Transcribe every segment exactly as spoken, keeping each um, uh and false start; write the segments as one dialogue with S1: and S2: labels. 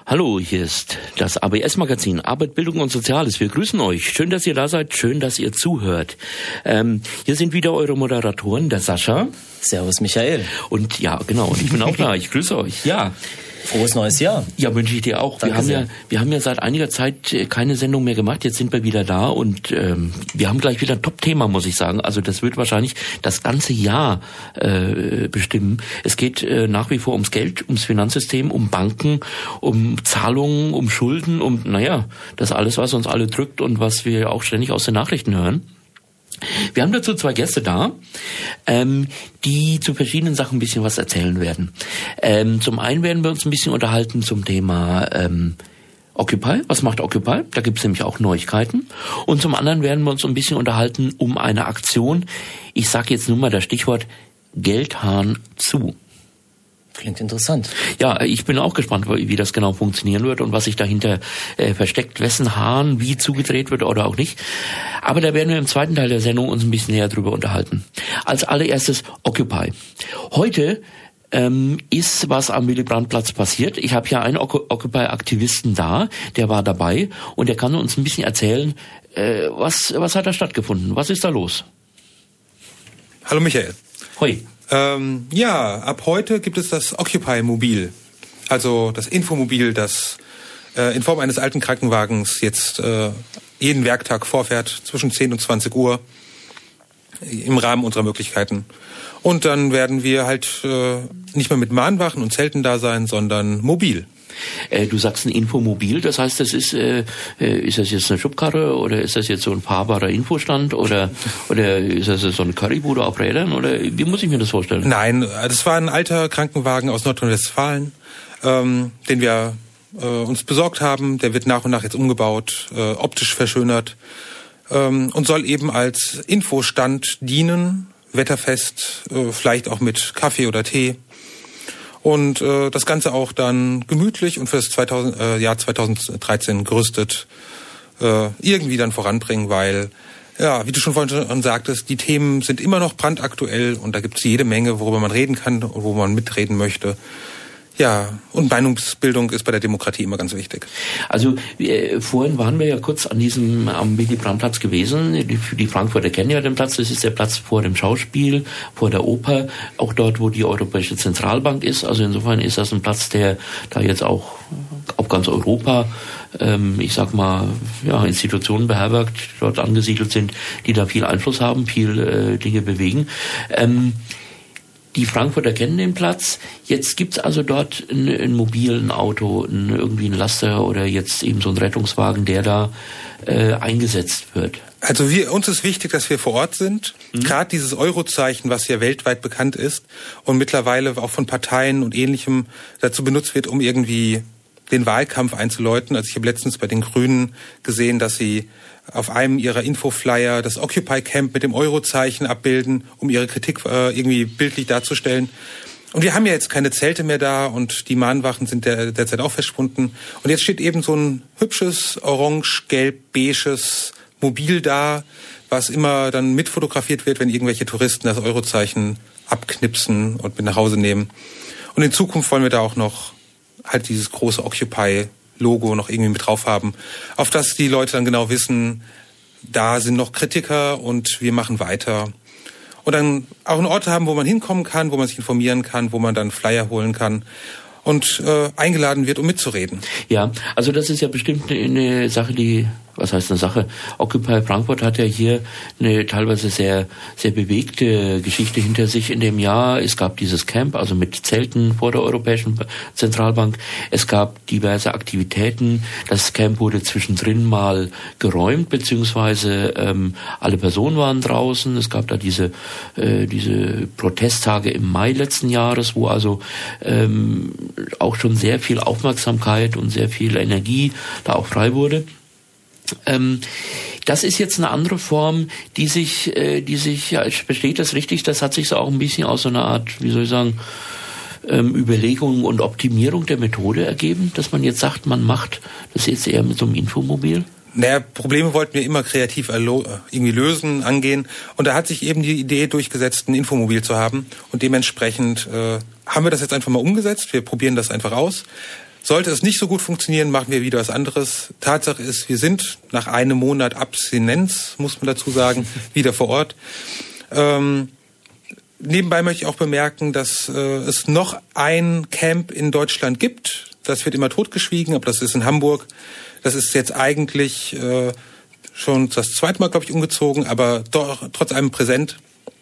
S1: Hallo, hier ist das A B S-Magazin Arbeit, Bildung und Soziales. Wir grüßen euch. Schön, dass ihr da seid. Schön, dass ihr zuhört. Ähm, hier sind wieder eure Moderatoren, der Sascha.
S2: Servus, Michael.
S1: Und ja, genau. Und ich bin auch da. Ich grüße euch. Ja.
S2: Frohes neues Jahr.
S1: Ja, wünsche ich dir auch.
S2: Danke
S1: wir haben
S2: sehr.
S1: ja, wir haben ja seit einiger Zeit keine Sendung mehr gemacht. Jetzt sind wir wieder da und ähm, wir haben gleich wieder ein Top-Thema, muss ich sagen. Also das wird wahrscheinlich das ganze Jahr äh, bestimmen. Es geht äh, nach wie vor ums Geld, ums Finanzsystem, um Banken, um Zahlungen, um Schulden, um, naja, das alles, was uns alle drückt und was wir auch ständig aus den Nachrichten hören. Wir haben dazu zwei Gäste da, ähm, die zu verschiedenen Sachen ein bisschen was erzählen werden. Ähm, zum einen werden wir uns ein bisschen unterhalten zum Thema ähm, Occupy. Was macht Occupy? Da gibt es nämlich auch Neuigkeiten. Und zum anderen werden wir uns ein bisschen unterhalten um eine Aktion. Ich sage jetzt nur mal das Stichwort Geldhahn zu.
S2: Klingt interessant.
S1: Ja, ich bin auch gespannt, wie das genau funktionieren wird und was sich dahinter äh, versteckt, wessen Hahn wie zugedreht wird oder auch nicht. Aber da werden wir im zweiten Teil der Sendung uns ein bisschen näher drüber unterhalten. Als allererstes Occupy. Heute ähm, ist was am Willy-Brandt-Platz passiert. Ich habe hier einen Occupy-Aktivisten da, der war dabei und der kann uns ein bisschen erzählen, äh, was, was hat da stattgefunden, was ist da los?
S3: Hallo Michael.
S1: Hoi.
S3: Ähm, ja, ab heute gibt es das Occupy-Mobil, also das Infomobil, das äh, in Form eines alten Krankenwagens jetzt äh, jeden Werktag vorfährt zwischen zehn und zwanzig Uhr im Rahmen unserer Möglichkeiten. Und dann werden wir halt äh, nicht mehr mit Mahnwachen und Zelten da sein, sondern mobil.
S1: Äh, du sagst ein Infomobil, das heißt, das ist, äh, ist das jetzt eine Schubkarre oder ist das jetzt so ein fahrbarer Infostand oder oder ist das so eine Currybude auf Rädern oder wie muss ich mir das vorstellen?
S3: Nein, das war ein alter Krankenwagen aus Nordrhein-Westfalen, ähm, den wir äh, uns besorgt haben. Der wird nach und nach jetzt umgebaut, äh, optisch verschönert ähm, und soll eben als Infostand dienen, wetterfest, äh, vielleicht auch mit Kaffee oder Tee. Und äh, das Ganze auch dann gemütlich und für das zweitausend, äh, Jahr zweitausenddreizehn gerüstet äh, irgendwie dann voranbringen, weil, ja, wie du schon vorhin schon sagtest, die Themen sind immer noch brandaktuell und da gibt es jede Menge, worüber man reden kann und wo man mitreden möchte. Ja, und Meinungsbildung ist bei der Demokratie immer ganz wichtig.
S1: Also äh, vorhin waren wir ja kurz an diesem am Willy-Brandt-Platz gewesen. Die, die Frankfurter kennen ja den Platz. Das ist der Platz vor dem Schauspiel, vor der Oper, auch dort, wo die Europäische Zentralbank ist. Also insofern ist das ein Platz, der da jetzt auch auf ganz Europa, ähm, ich sag mal, ja, Institutionen beherbergt, dort angesiedelt sind, die da viel Einfluss haben, viel äh, Dinge bewegen. Ähm, Die Frankfurter kennen den Platz. Jetzt gibt's also dort ein, ein mobilen Auto, ein, irgendwie ein Laster oder jetzt eben so ein Rettungswagen, der da äh, eingesetzt wird.
S3: Also wir, uns ist wichtig, dass wir vor Ort sind. Mhm. Gerade dieses Eurozeichen, was ja weltweit bekannt ist und mittlerweile auch von Parteien und Ähnlichem dazu benutzt wird, um irgendwie den Wahlkampf einzuläuten. Also ich habe letztens bei den Grünen gesehen, dass sie auf einem ihrer Infoflyer das Occupy Camp mit dem Eurozeichen abbilden, um ihre Kritik äh, irgendwie bildlich darzustellen. Und wir haben ja jetzt keine Zelte mehr da und die Mahnwachen sind der, derzeit auch verschwunden. Und jetzt steht eben so ein hübsches, orange-gelb-beiges Mobil da, was immer dann mitfotografiert wird, wenn irgendwelche Touristen das Eurozeichen abknipsen und mit nach Hause nehmen. Und in Zukunft wollen wir da auch noch halt dieses große Occupy Logo noch irgendwie mit drauf haben, auf das die Leute dann genau wissen, da sind noch Kritiker und wir machen weiter. Und dann auch einen Ort haben, wo man hinkommen kann, wo man sich informieren kann, wo man dann Flyer holen kann und äh, eingeladen wird, um mitzureden.
S1: Ja, also das ist ja bestimmt eine Sache, die, was heißt eine Sache? Occupy Frankfurt hat ja hier eine teilweise sehr, sehr bewegte Geschichte hinter sich in dem Jahr. Es gab dieses Camp, also mit Zelten vor der Europäischen Zentralbank. Es gab diverse Aktivitäten. Das Camp wurde zwischendrin mal geräumt, beziehungsweise ähm, alle Personen waren draußen. Es gab da diese, äh, diese Protesttage im Mai letzten Jahres, wo also ähm, auch schon sehr viel Aufmerksamkeit und sehr viel Energie da auch frei wurde. Ähm, das ist jetzt eine andere Form, die sich, äh, die sich, ja, versteht das richtig, das hat sich so auch ein bisschen aus so einer Art, wie soll ich sagen, ähm, Überlegung und Optimierung der Methode ergeben, dass man jetzt sagt, man macht das jetzt eher mit so einem Infomobil?
S3: Naja, Probleme wollten wir immer kreativ irgendwie lösen, angehen. Und da hat sich eben die Idee durchgesetzt, ein Infomobil zu haben. Und dementsprechend äh, haben wir das jetzt einfach mal umgesetzt. Wir probieren das einfach aus. Sollte es nicht so gut funktionieren, machen wir wieder was anderes. Tatsache ist, wir sind nach einem Monat Abstinenz, muss man dazu sagen, wieder vor Ort. Ähm, nebenbei möchte ich auch bemerken, dass äh, es noch ein Camp in Deutschland gibt. Das wird immer totgeschwiegen, aber das ist in Hamburg. Das ist jetzt eigentlich äh, schon das zweite Mal, glaube ich, umgezogen, aber doch trotz allem präsent.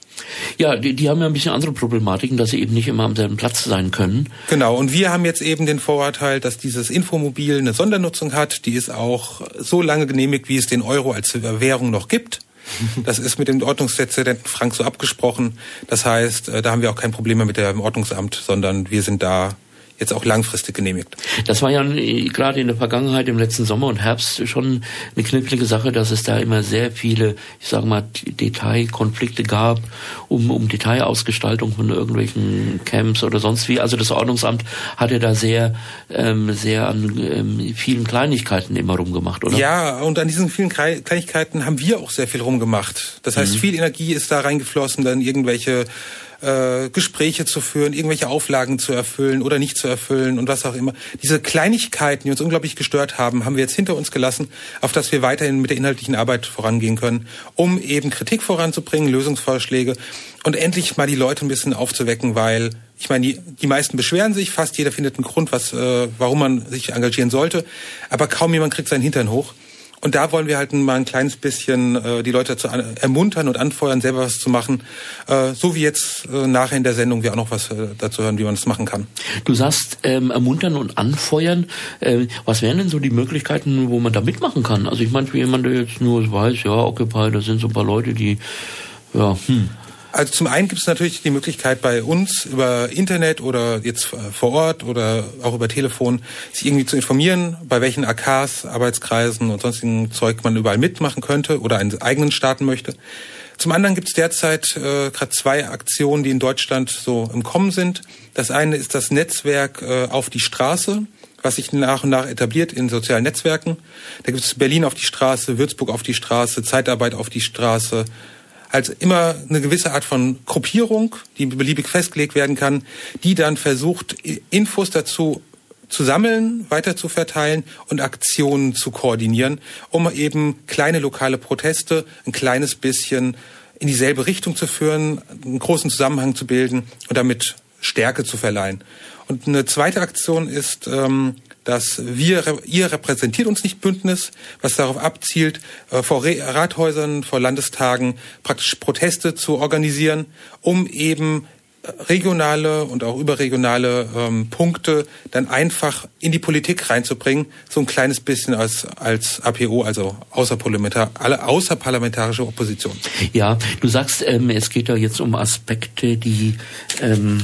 S1: Ja, die, die haben ja ein bisschen andere Problematiken, dass sie eben nicht immer am selben Platz sein können.
S3: Genau, und wir haben jetzt eben den Vorteil, dass dieses Infomobil eine Sondernutzung hat. Die ist auch so lange genehmigt, wie es den Euro als Währung noch gibt. Das ist mit dem Ordnungspräsidenten Frank so abgesprochen. Das heißt, da haben wir auch kein Problem mehr mit dem Ordnungsamt, sondern wir sind da jetzt auch langfristig genehmigt.
S1: Das war ja gerade in der Vergangenheit, im letzten Sommer und Herbst, schon eine knifflige Sache, dass es da immer sehr viele, ich sage mal, Detailkonflikte gab, um, um Detailausgestaltung von irgendwelchen Camps oder sonst wie. Also das Ordnungsamt hatte da sehr, ähm, sehr an ähm, vielen Kleinigkeiten immer rumgemacht, oder?
S3: Ja, und an diesen vielen Kleinigkeiten haben wir auch sehr viel rumgemacht. Das heißt, mhm. viel Energie ist da reingeflossen, dann irgendwelche Äh, Gespräche zu führen, irgendwelche Auflagen zu erfüllen oder nicht zu erfüllen und was auch immer. Diese Kleinigkeiten, die uns unglaublich gestört haben, haben wir jetzt hinter uns gelassen, auf dass wir weiterhin mit der inhaltlichen Arbeit vorangehen können, um eben Kritik voranzubringen, Lösungsvorschläge und endlich mal die Leute ein bisschen aufzuwecken, weil ich meine, die, die meisten beschweren sich, fast jeder findet einen Grund, was, äh, warum man sich engagieren sollte, aber kaum jemand kriegt seinen Hintern hoch. Und da wollen wir halt mal ein kleines bisschen äh, die Leute dazu an, ermuntern und anfeuern, selber was zu machen. Äh, so wie jetzt äh, nachher in der Sendung wir auch noch was äh, dazu hören, wie man das machen kann.
S1: Du sagst ähm, ermuntern und anfeuern. Äh, was wären denn so die Möglichkeiten, wo man da mitmachen kann? Also ich meine, für jemanden, der jetzt nur weiß, ja, Occupy, da sind so ein paar Leute, die, ja, hm.
S3: Also zum einen gibt es natürlich die Möglichkeit bei uns über Internet oder jetzt vor Ort oder auch über Telefon sich irgendwie zu informieren, bei welchen A Ks, Arbeitskreisen und sonstigen Zeug man überall mitmachen könnte oder einen eigenen starten möchte. Zum anderen gibt es derzeit äh, gerade zwei Aktionen, die in Deutschland so im Kommen sind. Das eine ist das Netzwerk äh, auf die Straße, was sich nach und nach etabliert in sozialen Netzwerken. Da gibt es Berlin auf die Straße, Würzburg auf die Straße, Zeitarbeit auf die Straße. Also immer eine gewisse Art von Gruppierung, die beliebig festgelegt werden kann, die dann versucht, Infos dazu zu sammeln, weiter zu verteilen und Aktionen zu koordinieren, um eben kleine lokale Proteste ein kleines bisschen in dieselbe Richtung zu führen, einen großen Zusammenhang zu bilden und damit Stärke zu verleihen. Und eine zweite Aktion ist, ähm, dass wir, ihr repräsentiert uns nicht Bündnis, was darauf abzielt, äh, vor Re- Rathäusern, vor Landestagen praktisch Proteste zu organisieren, um eben regionale und auch überregionale ähm, Punkte dann einfach in die Politik reinzubringen, so ein kleines bisschen als als A P O, also außerparlamentar, alle außerparlamentarische Opposition.
S1: Ja, du sagst, ähm, es geht da jetzt um Aspekte, die ähm,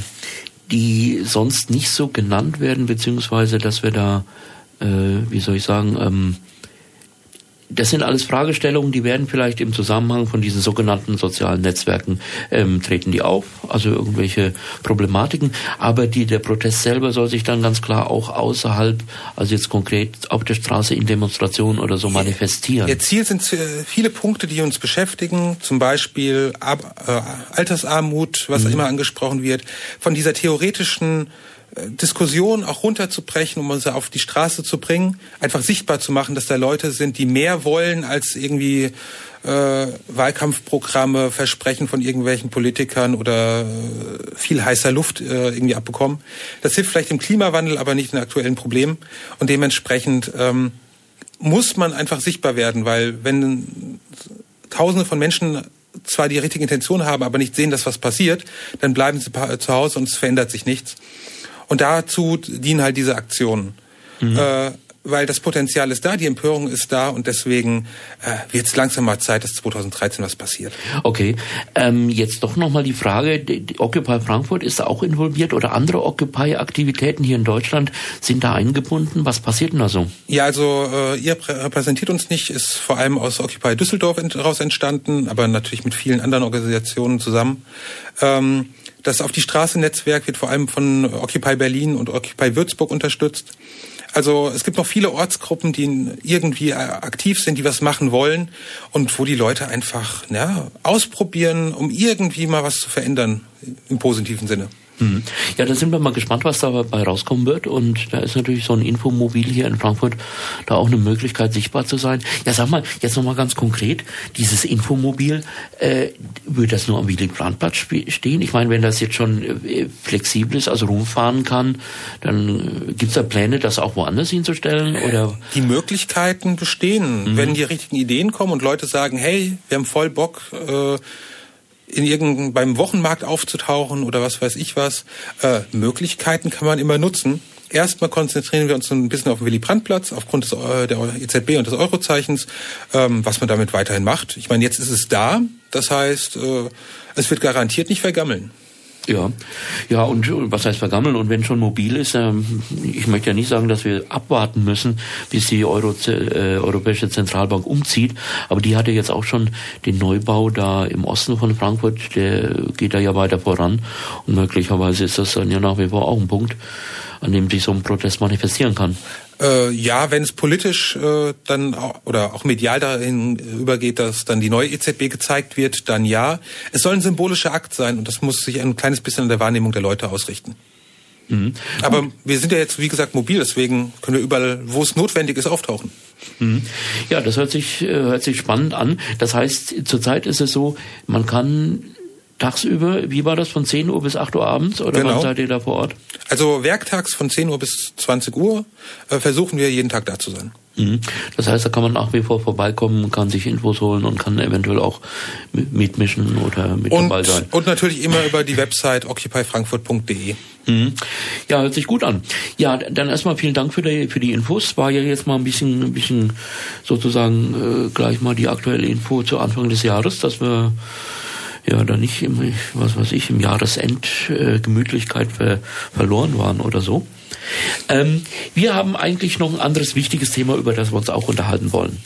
S1: die sonst nicht so genannt werden, beziehungsweise dass wir da, äh, wie soll ich sagen, ähm, das sind alles Fragestellungen, die werden vielleicht im Zusammenhang von diesen sogenannten sozialen Netzwerken ähm, treten die auf, also irgendwelche Problematiken, aber die der Protest selber soll sich dann ganz klar auch außerhalb, also jetzt konkret auf der Straße in Demonstrationen oder so manifestieren.
S3: Ihr Ziel sind viele Punkte, die uns beschäftigen, zum Beispiel Ab- äh, Altersarmut, was mhm. immer angesprochen wird, von dieser theoretischen Diskussion auch runterzubrechen, um uns auf die Straße zu bringen, einfach sichtbar zu machen, dass da Leute sind, die mehr wollen als irgendwie äh, Wahlkampfprogramme, Versprechen von irgendwelchen Politikern oder äh, viel heißer Luft äh, irgendwie abbekommen. Das hilft vielleicht im Klimawandel, aber nicht in aktuellen Problemen. Und dementsprechend ähm, muss man einfach sichtbar werden, weil wenn Tausende von Menschen zwar die richtige Intention haben, aber nicht sehen, dass was passiert, dann bleiben sie zu Hause und es verändert sich nichts. Und dazu dienen halt diese Aktionen. Mhm. Äh, weil das Potenzial ist da, die Empörung ist da und deswegen äh, wird es langsam mal Zeit, dass zwanzig dreizehn was passiert.
S1: Okay, ähm, jetzt doch nochmal die Frage, die, die Occupy Frankfurt ist da auch involviert oder andere Occupy-Aktivitäten hier in Deutschland sind da eingebunden? Was passiert denn da so?
S3: Ja, also äh, ihr repräsentiert uns nicht, ist vor allem aus Occupy Düsseldorf heraus entstanden, aber natürlich mit vielen anderen Organisationen zusammen. Ähm, Das Auf die Straße-Netzwerk wird vor allem von Occupy Berlin und Occupy Würzburg unterstützt. Also es gibt noch viele Ortsgruppen, die irgendwie aktiv sind, die was machen wollen und wo die Leute einfach ja, ausprobieren, um irgendwie mal was zu verändern im positiven Sinne.
S1: Hm. Ja, da sind wir mal gespannt, was dabei rauskommen wird. Und da ist natürlich so ein Infomobil hier in Frankfurt da auch eine Möglichkeit, sichtbar zu sein. Ja, sag mal, jetzt nochmal ganz konkret, dieses Infomobil, äh, würde das nur am Willy-Brandt-Platz stehen? Ich meine, wenn das jetzt schon äh, flexibel ist, also rumfahren kann, dann äh, gibt's da Pläne, das auch woanders hinzustellen? Oder?
S3: Die Möglichkeiten bestehen. Mhm. Wenn die richtigen Ideen kommen und Leute sagen, hey, wir haben voll Bock, äh, in irgendeinem beim Wochenmarkt aufzutauchen oder was weiß ich was. Äh, Möglichkeiten kann man immer nutzen. Erstmal konzentrieren wir uns ein bisschen auf den Willy-Brandt-Platz aufgrund des, äh, der E Z B und des Eurozeichens, ähm, was man damit weiterhin macht. Ich meine, jetzt ist es da. Das heißt, äh, es wird garantiert nicht vergammeln.
S1: Ja, ja, und was heißt vergammeln? Und wenn schon mobil ist, ähm, ich möchte ja nicht sagen, dass wir abwarten müssen, bis die Euro, äh, Europäische Zentralbank umzieht, aber die hatte jetzt auch schon den Neubau da im Osten von Frankfurt, der geht da ja weiter voran und möglicherweise ist das dann ja nach wie vor auch ein Punkt, an dem sich so ein Protest manifestieren kann.
S3: Äh, ja, wenn es politisch äh, dann auch, oder auch medial dahin übergeht, dass dann die neue E Z B gezeigt wird, dann ja. Es soll ein symbolischer Akt sein und das muss sich ein kleines bisschen an der Wahrnehmung der Leute ausrichten. Mhm. Aber und wir sind ja jetzt, wie gesagt, mobil, deswegen können wir überall, wo es notwendig ist, auftauchen.
S1: Mhm. Ja, das hört sich, hört sich spannend an. Das heißt, zurzeit ist es so, man kann tagsüber, wie war das, von zehn Uhr bis acht Uhr abends oder
S3: genau.
S1: Wann seid ihr da vor Ort?
S3: Also werktags von zehn Uhr bis zwanzig Uhr äh, versuchen wir jeden Tag da zu sein.
S1: Mhm. Das heißt, da kann man nach wie vor vorbeikommen, kann sich Infos holen und kann eventuell auch mitmischen oder mit
S3: und,
S1: dabei sein.
S3: Und natürlich immer über die Website occupy frankfurt punkt de.
S1: Mhm. Ja, hört sich gut an. Ja, dann erstmal vielen Dank für die, für die Infos. War ja jetzt mal ein bisschen, ein bisschen sozusagen äh, gleich mal die aktuelle Info zu Anfang des Jahres, dass wir ja da nicht im, was weiß ich, im Jahresend äh, Gemütlichkeit ver, verloren waren oder so. Ähm, wir haben eigentlich noch ein anderes wichtiges Thema, über das wir uns auch unterhalten wollen.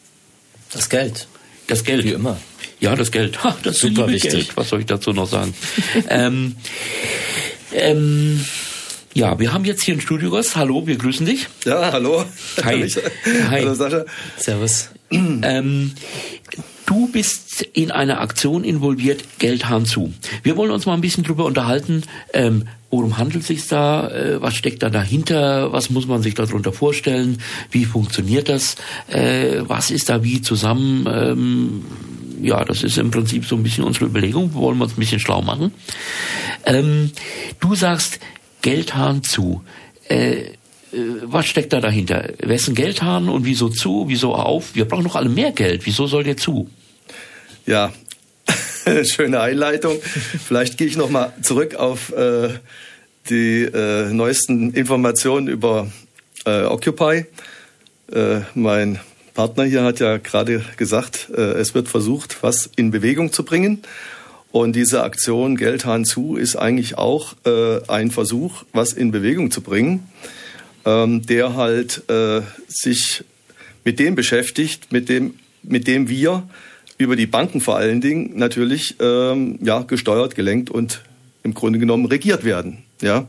S2: Das Geld.
S1: Das Geld.
S2: Wie immer.
S1: Ja, das Geld. Ha, das
S2: super wichtig.
S1: Geld. Was soll ich dazu noch sagen? ähm, ähm, ja, wir haben jetzt hier einen Studiogast. Hallo, wir grüßen dich.
S4: Ja, hallo.
S1: Hi. Hi.
S4: Hallo Sascha.
S2: Servus.
S1: Ähm, du bist in einer Aktion involviert, Geldhahn zu. Wir wollen uns mal ein bisschen drüber unterhalten, ähm, worum handelt es sich da, äh, was steckt da dahinter, was muss man sich darunter vorstellen, wie funktioniert das, äh, was ist da wie zusammen, ähm, ja, das ist im Prinzip so ein bisschen unsere Überlegung, wir wollen uns ein bisschen schlau machen. Ähm, du sagst Geldhahn zu. Äh, Was steckt da dahinter? Wessen Geldhahn und wieso zu, wieso auf? Wir brauchen doch alle mehr Geld. Wieso soll der zu?
S4: Ja, schöne Einleitung. Vielleicht gehe ich noch mal zurück auf äh, die äh, neuesten Informationen über äh, Occupy. Äh, mein Partner hier hat ja gerade gesagt, äh, es wird versucht, was in Bewegung zu bringen. Und diese Aktion Geldhahn zu ist eigentlich auch äh, ein Versuch, was in Bewegung zu bringen. Ähm, der halt äh, sich mit dem beschäftigt, mit dem, mit dem wir über die Banken vor allen Dingen natürlich ähm, ja, gesteuert, gelenkt und im Grunde genommen regiert werden. Ja?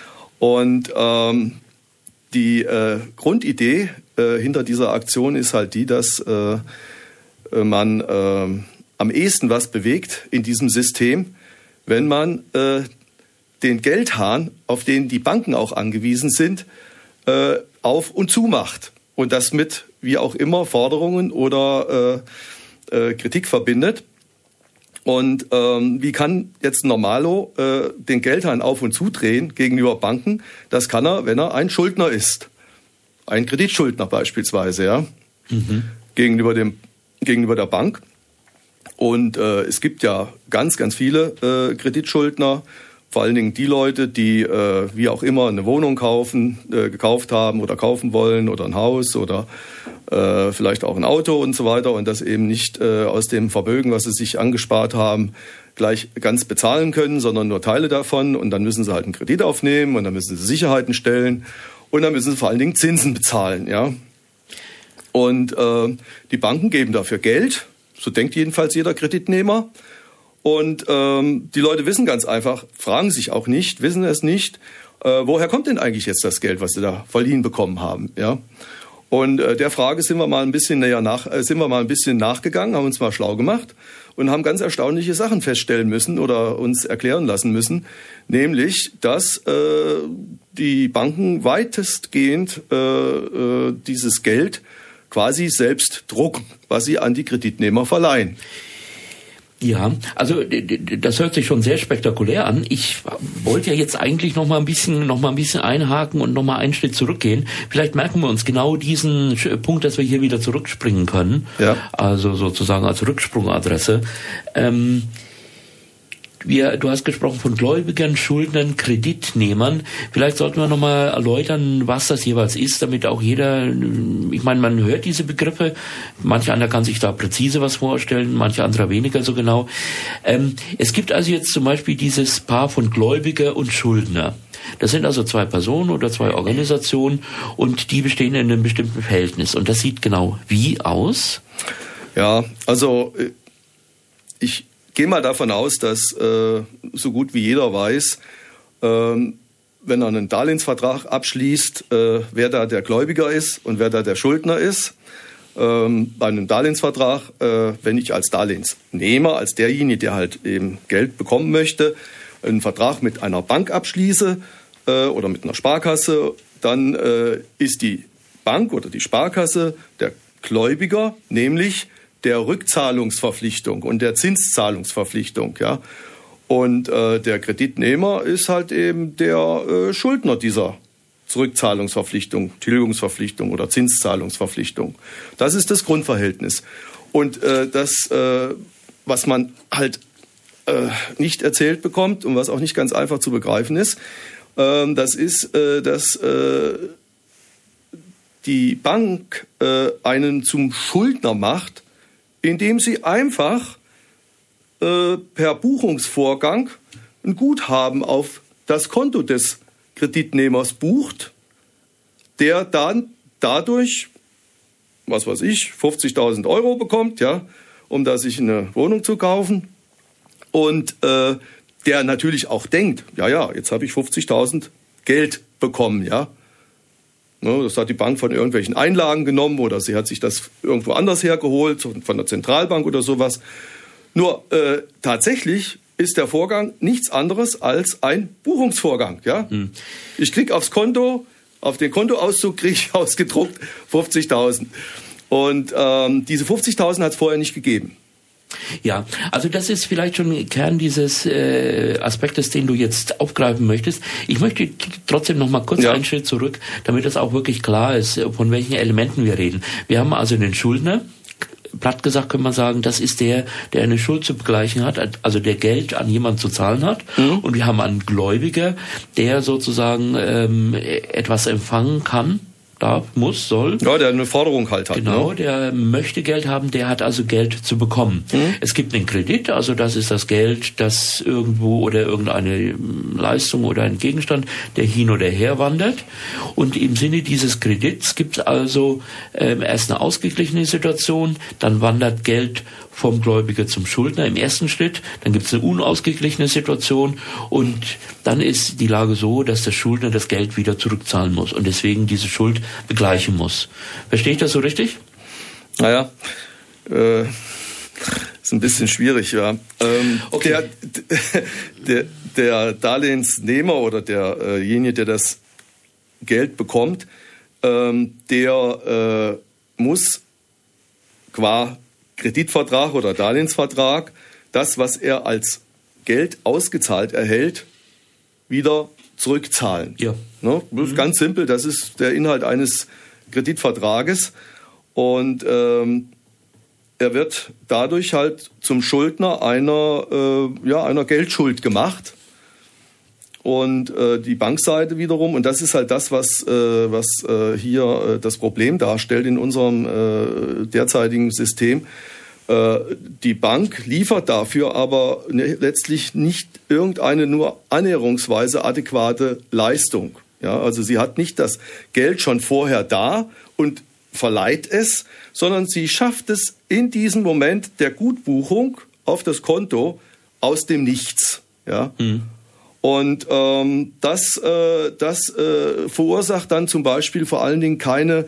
S4: Und ähm, die äh, Grundidee äh, hinter dieser Aktion ist halt die, dass äh, man äh, am ehesten was bewegt in diesem System, wenn man äh, den Geldhahn, auf den die Banken auch angewiesen sind, auf und zu macht und das mit, wie auch immer, Forderungen oder äh, äh, Kritik verbindet. Und ähm, wie kann jetzt ein Normalo äh, den Geldhahn auf und zu drehen gegenüber Banken? Das kann er, wenn er ein Schuldner ist. Ein Kreditschuldner beispielsweise, ja, mhm. gegenüber dem, gegenüber der Bank. Und äh, es gibt ja ganz, ganz viele äh, Kreditschuldner, vor allen Dingen die Leute, die äh, wie auch immer eine Wohnung kaufen, äh, gekauft haben oder kaufen wollen oder ein Haus oder äh, vielleicht auch ein Auto und so weiter und das eben nicht äh, aus dem Vermögen, was sie sich angespart haben, gleich ganz bezahlen können, sondern nur Teile davon und dann müssen sie halt einen Kredit aufnehmen und dann müssen sie Sicherheiten stellen und dann müssen sie vor allen Dingen Zinsen bezahlen, ja. Und äh, die Banken geben dafür Geld, so denkt jedenfalls jeder Kreditnehmer. Und ähm, die Leute wissen ganz einfach, fragen sich auch nicht, wissen es nicht, äh, woher kommt denn eigentlich jetzt das Geld, was sie da verliehen bekommen haben, ja? Und äh, der Frage sind wir mal ein bisschen näher nach, äh, sind wir mal ein bisschen nachgegangen, haben uns mal schlau gemacht und haben ganz erstaunliche Sachen feststellen müssen oder uns erklären lassen müssen, nämlich, dass äh, die Banken weitestgehend äh, äh, dieses Geld quasi selbst drucken, was sie an die Kreditnehmer verleihen.
S1: Ja, also das hört sich schon sehr spektakulär an. Ich wollte ja jetzt eigentlich noch mal ein bisschen, noch mal ein bisschen einhaken und noch mal einen Schritt zurückgehen. Vielleicht merken wir uns genau diesen Punkt, dass wir hier wieder zurückspringen können. Ja. Also sozusagen als Rücksprungadresse. Ähm, Wir, du hast gesprochen von Gläubigern, Schuldnern, Kreditnehmern. Vielleicht sollten wir nochmal erläutern, was das jeweils ist, damit auch jeder, ich meine, man hört diese Begriffe, manch einer kann sich da präzise was vorstellen, manche andere weniger so genau. Ähm, es gibt also jetzt zum Beispiel dieses Paar von Gläubiger und Schuldner. Das sind also zwei Personen oder zwei Organisationen und die bestehen in einem bestimmten Verhältnis. Und das sieht genau wie aus?
S4: Ja, also ich gehe mal davon aus, dass äh, so gut wie jeder weiß, äh, wenn er einen Darlehensvertrag abschließt, äh, wer da der Gläubiger ist und wer da der Schuldner ist. Ähm, bei einem Darlehensvertrag, äh, wenn ich als Darlehensnehmer, als derjenige, der halt eben Geld bekommen möchte, einen Vertrag mit einer Bank abschließe äh, oder mit einer Sparkasse, dann äh, ist die Bank oder die Sparkasse der Gläubiger, nämlich der Rückzahlungsverpflichtung und der Zinszahlungsverpflichtung, ja. Und äh, der Kreditnehmer ist halt eben der äh, Schuldner dieser Zurückzahlungsverpflichtung, Tilgungsverpflichtung oder Zinszahlungsverpflichtung. Das ist das Grundverhältnis. Und äh, das, äh, was man halt äh, nicht erzählt bekommt und was auch nicht ganz einfach zu begreifen ist, äh, das ist, äh, dass äh, die Bank äh, einen zum Schuldner macht, indem sie einfach äh, per Buchungsvorgang ein Guthaben auf das Konto des Kreditnehmers bucht, der dann dadurch, was weiß ich, fünfzigtausend Euro bekommt, ja, um da sich eine Wohnung zu kaufen. Und äh, der natürlich auch denkt, ja, ja, jetzt habe ich fünfzigtausend Geld bekommen, ja. Das hat die Bank von irgendwelchen Einlagen genommen oder sie hat sich das irgendwo anders hergeholt, von der Zentralbank oder sowas. Nur äh, tatsächlich ist der Vorgang nichts anderes als ein Buchungsvorgang. Ja? Hm. Ich klicke aufs Konto, auf den Kontoauszug kriege ich ausgedruckt fünfzigtausend. Und ähm, diese fünfzigtausend hat es vorher nicht gegeben.
S1: Ja, also das ist vielleicht schon Kern dieses äh, Aspektes, den du jetzt aufgreifen möchtest. Ich möchte trotzdem noch mal kurz ja. einen Schritt zurück, damit das auch wirklich klar ist, von welchen Elementen wir reden. Wir haben also den Schuldner. Platt gesagt kann man sagen, das ist der, der eine Schuld zu begleichen hat, also der Geld an jemanden zu zahlen hat. Mhm. Und wir haben einen Gläubiger, der sozusagen ähm, etwas empfangen kann. Darf, muss, soll.
S4: Ja, der eine Forderung halt hat.
S1: Genau,
S4: ne?
S1: Der möchte Geld haben, der hat also Geld zu bekommen. Mhm. Es gibt einen Kredit, also das ist das Geld, das irgendwo oder irgendeine Leistung oder ein Gegenstand, der hin oder her wandert. Und im Sinne dieses Kredits gibt es also ähm, erst eine ausgeglichene Situation, dann wandert Geld vom Gläubiger zum Schuldner im ersten Schritt, dann gibt es eine unausgeglichene Situation und dann ist die Lage so, dass der Schuldner das Geld wieder zurückzahlen muss und deswegen diese Schuld begleichen muss. Verstehe ich das so richtig?
S4: Naja, äh, ist ein bisschen schwierig, ja. Ähm, okay. der, der, der Darlehensnehmer oder derjenige, der das Geld bekommt, ähm, der äh, muss qua Kreditvertrag oder Darlehensvertrag das, was er als Geld ausgezahlt erhält, wieder zurückzahlen. Ja. Ne? Das ist mhm. ganz simpel, das ist der Inhalt eines Kreditvertrages und ähm, er wird dadurch halt zum Schuldner einer, äh, ja, einer Geldschuld gemacht. Und äh, die Bankseite wiederum, und das ist halt das, was, äh, was äh, hier äh, das Problem darstellt in unserem äh, derzeitigen System. Äh, die Bank liefert dafür aber ne, letztlich nicht irgendeine nur annäherungsweise adäquate Leistung. Ja, also sie hat nicht das Geld schon vorher da und verleiht es, sondern sie schafft es in diesem Moment der Gutbuchung auf das Konto aus dem Nichts. Ja. Mhm. Und ähm, das, äh, das äh, verursacht dann zum Beispiel vor allen Dingen keine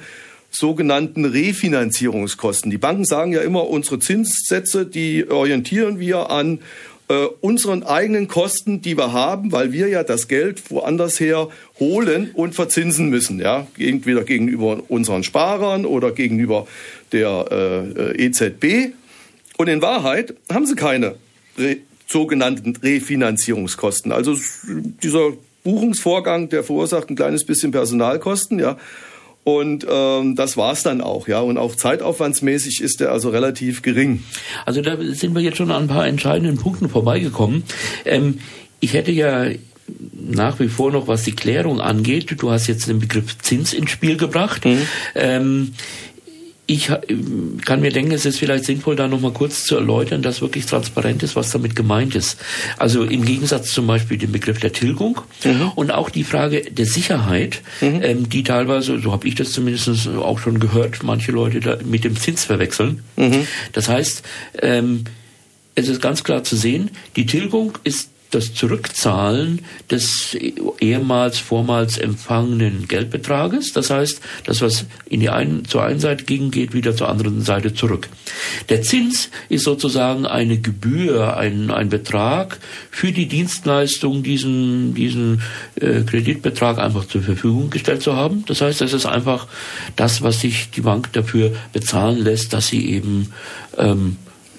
S4: sogenannten Refinanzierungskosten. Die Banken sagen ja immer, unsere Zinssätze, die orientieren wir an äh, unseren eigenen Kosten, die wir haben, weil wir ja das Geld woanders her holen und verzinsen müssen. Ja? Entweder gegenüber unseren Sparern oder gegenüber der äh, E Z B. Und in Wahrheit haben sie keine Re- sogenannten Refinanzierungskosten. Also dieser Buchungsvorgang, der verursacht ein kleines bisschen Personalkosten, ja. Und ähm, das war's dann auch, ja. Und auch zeitaufwandsmäßig ist der also relativ gering.
S1: Also da sind wir jetzt schon an ein paar entscheidenden Punkten vorbeigekommen. Ähm, ich hätte ja nach wie vor noch, was die Klärung angeht, du hast jetzt den Begriff Zins ins Spiel gebracht. Mhm. Ähm, Ich kann mir denken, es ist vielleicht sinnvoll, da nochmal kurz zu erläutern, dass wirklich transparent ist, was damit gemeint ist. Also im Gegensatz zum Beispiel den Begriff der Tilgung mhm. und auch die Frage der Sicherheit, mhm. ähm, die teilweise, so habe ich das zumindest auch schon gehört, manche Leute da mit dem Zins verwechseln. Mhm. Das heißt, ähm, es ist ganz klar zu sehen, die Tilgung ist das Zurückzahlen des ehemals, vormals empfangenen Geldbetrages. Das heißt, das, was in die einen, zur einen Seite ging, geht wieder zur anderen Seite zurück. Der Zins ist sozusagen eine Gebühr, ein, ein Betrag für die Dienstleistung, diesen, diesen äh, Kreditbetrag einfach zur Verfügung gestellt zu haben. Das heißt, es ist einfach das, was sich die Bank dafür bezahlen lässt, dass sie eben ähm,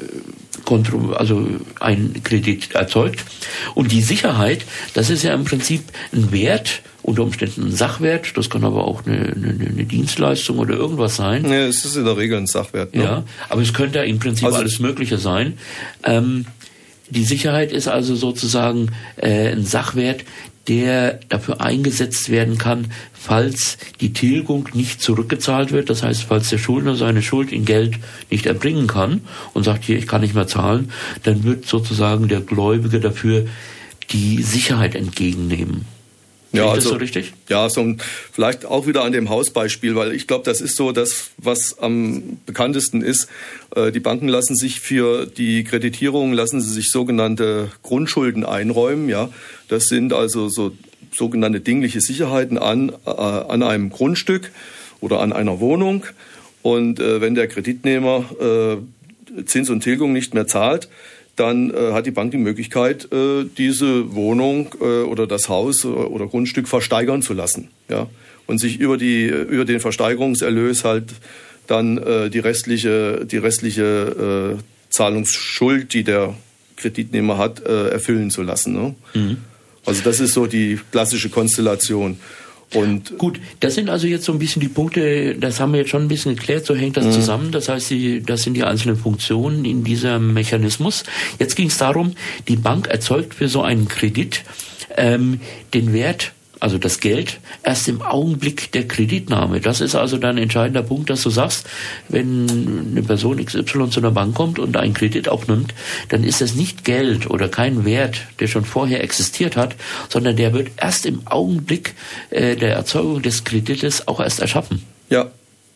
S1: also ein Kredit erzeugt. Und die Sicherheit, das ist ja im Prinzip ein Wert, unter Umständen ein Sachwert, das kann aber auch eine, eine, eine Dienstleistung oder irgendwas sein.
S4: Ja, es ist in der Regel ein Sachwert. Ne?
S1: Ja, aber es könnte im Prinzip also alles Mögliche sein. Ähm, die Sicherheit ist also sozusagen äh, ein Sachwert, der dafür eingesetzt werden kann, falls die Tilgung nicht zurückgezahlt wird. Das heißt, falls der Schuldner seine Schuld in Geld nicht erbringen kann und sagt, hier, ich kann nicht mehr zahlen, dann wird sozusagen der Gläubige dafür die Sicherheit entgegennehmen.
S4: Ja,
S1: Ist
S4: also,
S1: das so richtig?
S4: Ja, so vielleicht auch wieder an dem Hausbeispiel, weil ich glaube, das ist so das, was am bekanntesten ist. Äh, die Banken lassen sich für die Kreditierung, lassen sie sich sogenannte Grundschulden einräumen. Ja, das sind also so sogenannte dingliche Sicherheiten an, äh, an einem Grundstück oder an einer Wohnung. Und äh, wenn der Kreditnehmer äh, Zins und Tilgung nicht mehr zahlt, dann äh, hat die Bank die Möglichkeit, äh, diese Wohnung äh, oder das Haus oder, oder Grundstück versteigern zu lassen, ja, und sich über die über den Versteigerungserlös halt dann äh, die restliche die restliche äh, Zahlungsschuld, die der Kreditnehmer hat, äh, erfüllen zu lassen. Ne? Mhm. Also das ist so die klassische Konstellation. Und
S1: gut, das sind also jetzt so ein bisschen die Punkte, das haben wir jetzt schon ein bisschen geklärt, so hängt das mhm. zusammen. Das heißt, die, das sind die einzelnen Funktionen in diesem Mechanismus. Jetzt ging es darum, die Bank erzeugt für so einen Kredit ähm, den Wert, also das Geld, erst im Augenblick der Kreditnahme. Das ist also dann ein entscheidender Punkt, dass du sagst, wenn eine Person X Y zu einer Bank kommt und einen Kredit aufnimmt, dann ist das nicht Geld oder kein Wert, der schon vorher existiert hat, sondern der wird erst im Augenblick äh, der Erzeugung des Kredites auch erst erschaffen.
S4: Ja.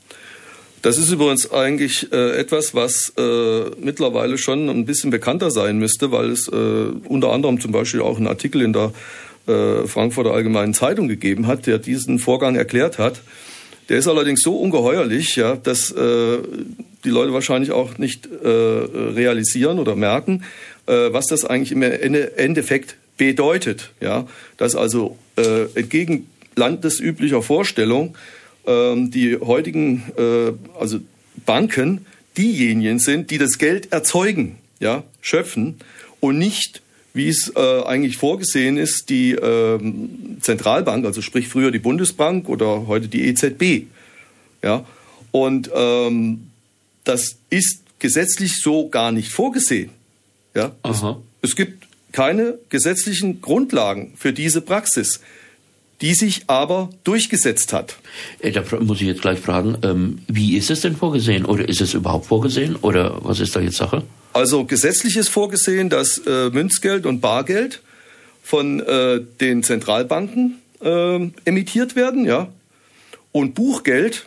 S4: Das ist übrigens eigentlich äh, etwas, was äh, mittlerweile schon ein bisschen bekannter sein müsste, weil es äh, unter anderem zum Beispiel auch einen Artikel in der äh, Frankfurter Allgemeinen Zeitung gegeben hat, der diesen Vorgang erklärt hat. Der ist allerdings so ungeheuerlich, ja, dass äh, die Leute wahrscheinlich auch nicht äh, realisieren oder merken, äh, was das eigentlich im Endeffekt bedeutet. Ja, dass also äh, entgegen landesüblicher Vorstellung äh, die heutigen äh, also Banken diejenigen sind, die das Geld erzeugen, ja, schöpfen und nicht, wie es äh, eigentlich vorgesehen ist, die äh, Zentralbank, also sprich früher die Bundesbank oder heute die E Z B. Ja? Und ähm, das ist gesetzlich so gar nicht vorgesehen. Ja? Es, es gibt keine gesetzlichen Grundlagen für diese Praxis, die sich aber durchgesetzt hat.
S1: Da muss ich jetzt gleich fragen, ähm, wie ist es denn vorgesehen? Oder ist es überhaupt vorgesehen? Oder was ist da jetzt Sache?
S4: Also gesetzlich ist vorgesehen, dass äh, Münzgeld und Bargeld von äh, den Zentralbanken äh, emittiert werden, ja. Und Buchgeld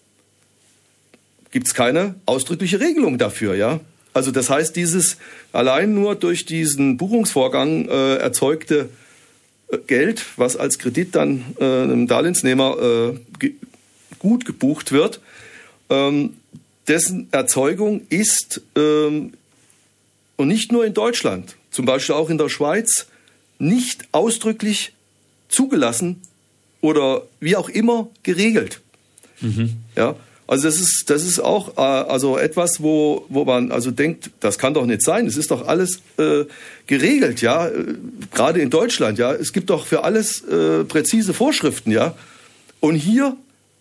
S4: gibt es keine ausdrückliche Regelung dafür, ja. Also das heißt, dieses allein nur durch diesen Buchungsvorgang äh, erzeugte äh, Geld, was als Kredit dann äh, einem Darlehensnehmer äh, ge- gut gebucht wird, ähm, dessen Erzeugung ist, ähm, und nicht nur in Deutschland, zum Beispiel auch in der Schweiz, nicht ausdrücklich zugelassen oder wie auch immer geregelt. Mhm. Ja, also das ist das ist auch äh, also etwas, wo wo man also denkt, das kann doch nicht sein. Es ist doch alles äh, geregelt, ja, äh, gerade in Deutschland, ja. Es gibt doch für alles äh, präzise Vorschriften, ja. Und hier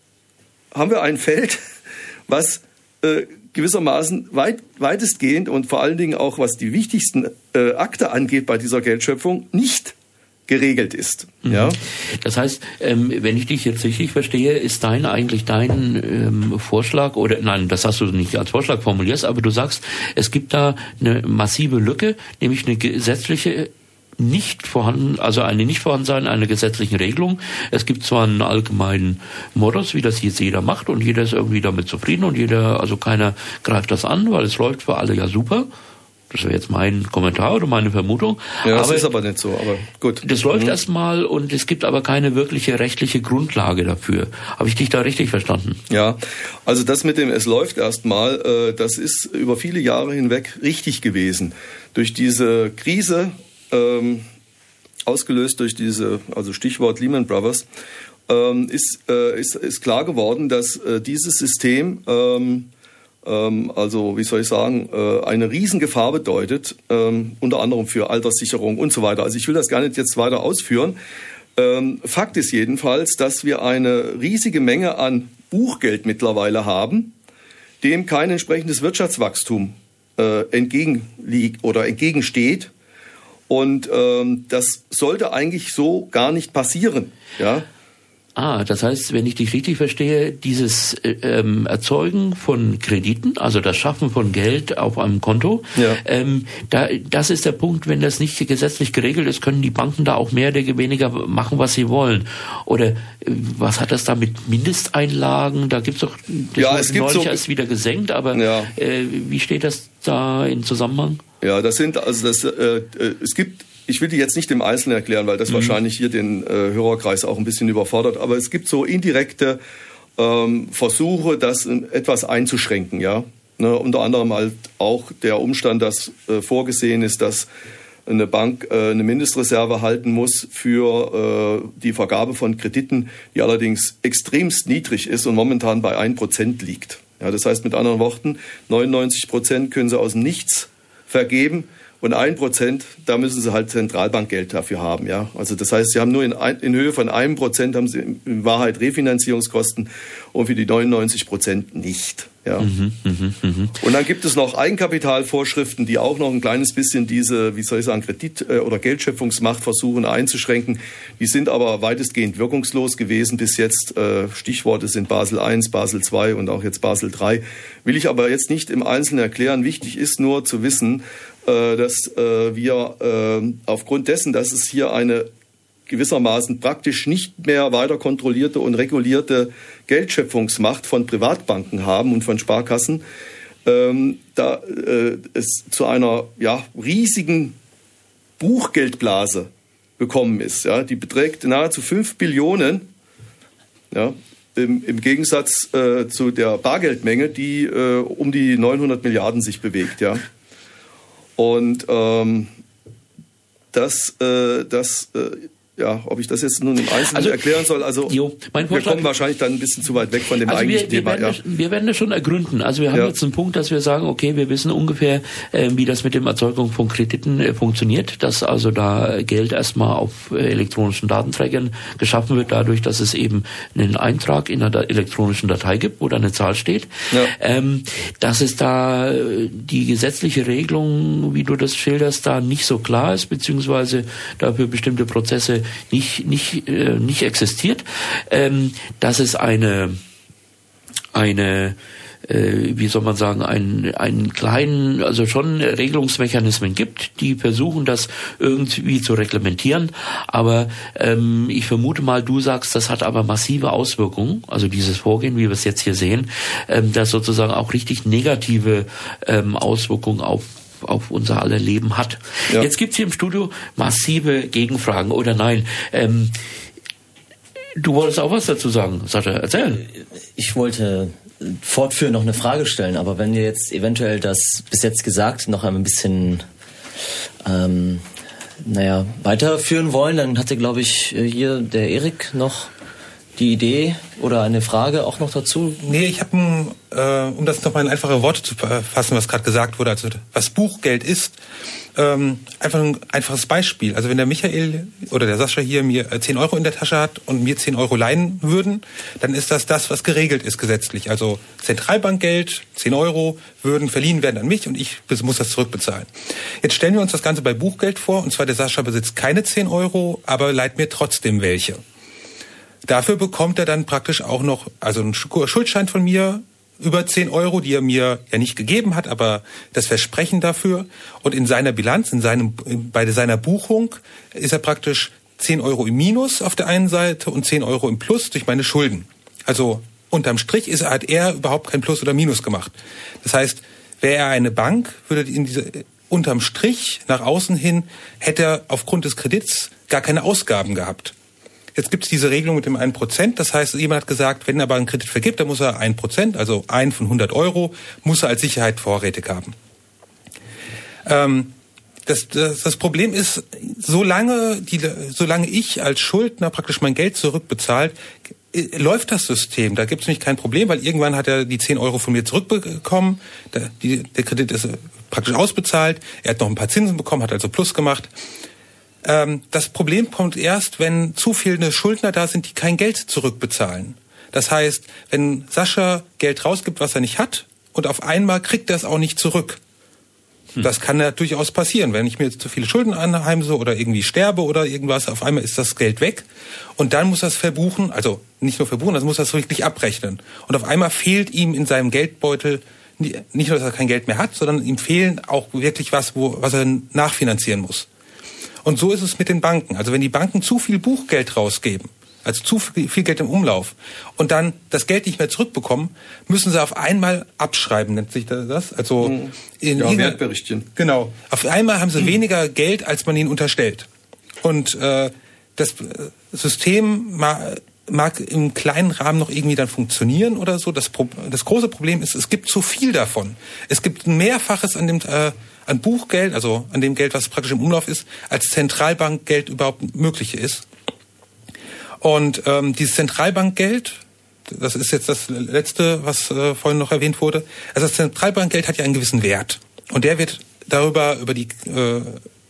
S4: haben wir ein Feld, was äh, gewissermaßen weit, weitestgehend und vor allen Dingen auch, was die wichtigsten äh, Akte angeht bei dieser Geldschöpfung, nicht geregelt ist. Mhm. Ja?
S1: Das heißt, ähm, wenn ich dich jetzt richtig verstehe, ist dein eigentlich dein ähm, Vorschlag, oder nein, das hast du nicht als Vorschlag formuliert, aber du sagst, es gibt da eine massive Lücke, nämlich eine gesetzliche nicht vorhanden, also eine nicht vorhandensein einer gesetzlichen Regelung. Es gibt zwar einen allgemeinen Modus, wie das jetzt jeder macht, und jeder ist irgendwie damit zufrieden und jeder, also keiner greift das an, weil es läuft für alle ja super. Das wäre jetzt mein Kommentar oder meine Vermutung.
S4: Ja, das aber, ist aber nicht so, aber gut.
S1: Das läuft
S4: mhm.
S1: erstmal und es gibt aber keine wirkliche rechtliche Grundlage dafür. Habe ich dich da richtig verstanden?
S4: Ja, also das mit dem es läuft erstmal, äh, das ist über viele Jahre hinweg richtig gewesen. Durch diese Krise, ähm, ausgelöst durch diese, also Stichwort Lehman Brothers, ähm, ist, äh, ist, ist klar geworden, dass äh, dieses System, ähm, ähm, also wie soll ich sagen, äh, eine Riesengefahr bedeutet, ähm, unter anderem für Alterssicherung und so weiter. Also ich will das gar nicht jetzt weiter ausführen. Ähm, Fakt ist jedenfalls, dass wir eine riesige Menge an Buchgeld mittlerweile haben, dem kein entsprechendes Wirtschaftswachstum äh, entgegenliegt oder entgegensteht. Und ähm, das sollte eigentlich so gar nicht passieren. Ja.
S1: Ah, das heißt, wenn ich dich richtig verstehe, dieses ähm, Erzeugen von Krediten, also das Schaffen von Geld auf einem Konto, ja. ähm, da, das ist der Punkt, wenn das nicht gesetzlich geregelt ist, können die Banken da auch mehr oder weniger machen, was sie wollen. Oder äh, was hat das da mit Mindesteinlagen? Da gibt's doch, das
S4: ja,
S1: wurde
S4: es gibt
S1: neulich
S4: so,
S1: erst wieder gesenkt, aber ja. äh, wie steht das da in Zusammenhang?
S4: Ja, das sind, also das, äh, es gibt, ich will die jetzt nicht im Einzelnen erklären, weil das mhm. wahrscheinlich hier den äh, Hörerkreis auch ein bisschen überfordert, aber es gibt so indirekte ähm, Versuche, das etwas einzuschränken, ja. Ne, unter anderem halt auch der Umstand, dass äh, vorgesehen ist, dass eine Bank äh, eine Mindestreserve halten muss für äh, die Vergabe von Krediten, die allerdings extremst niedrig ist und momentan bei ein Prozent liegt. Ja, das heißt mit anderen Worten, neunundneunzig Prozent können sie aus dem Nichts vergeben und ein Prozent, da müssen sie halt Zentralbankgeld dafür haben. Ja? Also das heißt, sie haben nur in, ein, in Höhe von einem Prozent haben sie in Wahrheit Refinanzierungskosten und für die neunundneunzig Prozent nicht. Ja? Mhm, mh, mh. Und dann gibt es noch Eigenkapitalvorschriften, die auch noch ein kleines bisschen diese, wie soll ich sagen, Kredit- oder Geldschöpfungsmacht versuchen einzuschränken. Die sind aber weitestgehend wirkungslos gewesen bis jetzt. Stichworte sind Basel eins, Basel zwei und auch jetzt Basel drei. Will ich aber jetzt nicht im Einzelnen erklären. Wichtig ist nur zu wissen, dass wir aufgrund dessen, dass es hier eine gewissermaßen praktisch nicht mehr weiter kontrollierte und regulierte Geldschöpfungsmacht von Privatbanken haben und von Sparkassen, ähm, da äh, es zu einer ja, riesigen Buchgeldblase gekommen ist. Ja, die beträgt nahezu fünf Billionen, ja, im, im Gegensatz äh, zu der Bargeldmenge, die äh, um die neunhundert Milliarden sich bewegt. Ja. Und ähm, das, äh, das äh, ja, ob ich das jetzt nun im Einzelnen also, erklären soll, also jo, mein Vorschlag, wir kommen wahrscheinlich dann ein bisschen zu weit weg von dem
S1: also
S4: eigentlichen
S1: wir, wir
S4: Thema.
S1: Werden
S4: ja.
S1: das, wir werden das schon ergründen. Also wir haben ja. jetzt einen Punkt, dass wir sagen, okay, wir wissen ungefähr, äh, wie das mit dem Erzeugung von Krediten äh, funktioniert, dass also da Geld erstmal auf äh, elektronischen Datenträgern geschaffen wird, dadurch, dass es eben einen Eintrag in einer elektronischen Datei gibt, wo da eine Zahl steht. Ja. Ähm, dass es da äh, die gesetzliche Regelung, wie du das schilderst, da nicht so klar ist, beziehungsweise dafür bestimmte Prozesse nicht nicht äh, nicht existiert, ähm, dass es eine eine äh, wie soll man sagen, einen einen kleinen, also schon Regelungsmechanismen gibt, die versuchen, das irgendwie zu reglementieren, aber ähm, ich vermute mal, du sagst, das hat aber massive Auswirkungen, also dieses Vorgehen, wie wir es jetzt hier sehen, ähm, das sozusagen auch richtig negative ähm, Auswirkungen auf auf unser aller Leben hat. Ja. Jetzt gibt's hier im Studio massive Gegenfragen oder nein. Ähm, Du wolltest auch was dazu sagen, Sascha, erzähl.
S2: Ich wollte fortführend noch eine Frage stellen, aber wenn wir jetzt eventuell das bis jetzt gesagt noch ein bisschen ähm, naja, weiterführen wollen, dann hatte, glaube ich, hier der Erik noch die Idee oder eine Frage auch noch dazu.
S3: Nee, ich habe, äh, um das nochmal in einfache Worte zu fassen, was gerade gesagt wurde, also was Buchgeld ist, ähm, einfach ein einfaches Beispiel. Also wenn der Michael oder der Sascha hier mir zehn Euro in der Tasche hat und mir zehn Euro leihen würden, dann ist das das, was geregelt ist gesetzlich. Also Zentralbankgeld, zehn Euro, würden verliehen werden an mich und ich muss das zurückbezahlen. Jetzt stellen wir uns das Ganze bei Buchgeld vor, und zwar der Sascha besitzt keine zehn Euro, aber leiht mir trotzdem welche. Dafür bekommt er dann praktisch auch noch, also einen Schuldschein von mir über zehn Euro, die er mir ja nicht gegeben hat, aber das Versprechen dafür. Und in seiner Bilanz, in seinem, bei seiner Buchung ist er praktisch zehn Euro im Minus auf der einen Seite und zehn Euro im Plus durch meine Schulden. Also unterm Strich ist, hat er überhaupt kein Plus oder Minus gemacht. Das heißt, wäre er eine Bank, würde in diese, unterm Strich nach außen hin, hätte er aufgrund des Kredits gar keine Ausgaben gehabt. Jetzt gibt es diese Regelung mit dem ein Prozent. Das heißt, jemand hat gesagt, wenn er aber einen Kredit vergibt, dann muss er ein Prozent, also ein von hundert Euro, muss er als Sicherheit vorrätig haben. Ähm, das, das, das Problem ist, solange, die, solange ich als Schuldner praktisch mein Geld zurückbezahlt, läuft das System. Da gibt es nämlich kein Problem, weil irgendwann hat er die zehn Euro von mir zurückbekommen. Der, die, der Kredit ist praktisch ausbezahlt. Er hat noch ein paar Zinsen bekommen, hat also Plus gemacht. Das Problem kommt erst, wenn zu viele Schuldner da sind, die kein Geld zurückbezahlen. Das heißt, wenn Sascha Geld rausgibt, was er nicht hat, und auf einmal kriegt er es auch nicht zurück. Hm. Das kann ja durchaus passieren. Wenn ich mir zu viele Schulden anheimse oder irgendwie sterbe oder irgendwas, auf einmal ist das Geld weg. Und dann muss er es verbuchen, also nicht nur verbuchen, das muss er es wirklich abrechnen. Und auf einmal fehlt ihm in seinem Geldbeutel nicht nur, dass er kein Geld mehr hat, sondern ihm fehlen auch wirklich was, wo, was er nachfinanzieren muss. Und so ist es mit den Banken. Also wenn die Banken zu viel Buchgeld rausgeben, also zu viel Geld im Umlauf, und dann das Geld nicht mehr zurückbekommen, müssen sie auf einmal abschreiben, nennt sich das. Also
S4: mhm.
S3: in
S4: ja, Wertberichtchen.
S3: Genau. Auf einmal haben sie mhm. weniger Geld, als man ihnen unterstellt. Und äh, das System mag, mag im kleinen Rahmen noch irgendwie dann funktionieren oder so. Das, Pro- das große Problem ist, es gibt zu viel davon. Es gibt ein Mehrfaches an dem äh, an Buchgeld, also an dem Geld, was praktisch im Umlauf ist, als Zentralbankgeld überhaupt möglich ist. Und ähm, dieses Zentralbankgeld, das ist jetzt das Letzte, was äh, vorhin noch erwähnt wurde, also das Zentralbankgeld hat ja einen gewissen Wert. Und der wird darüber, über die äh,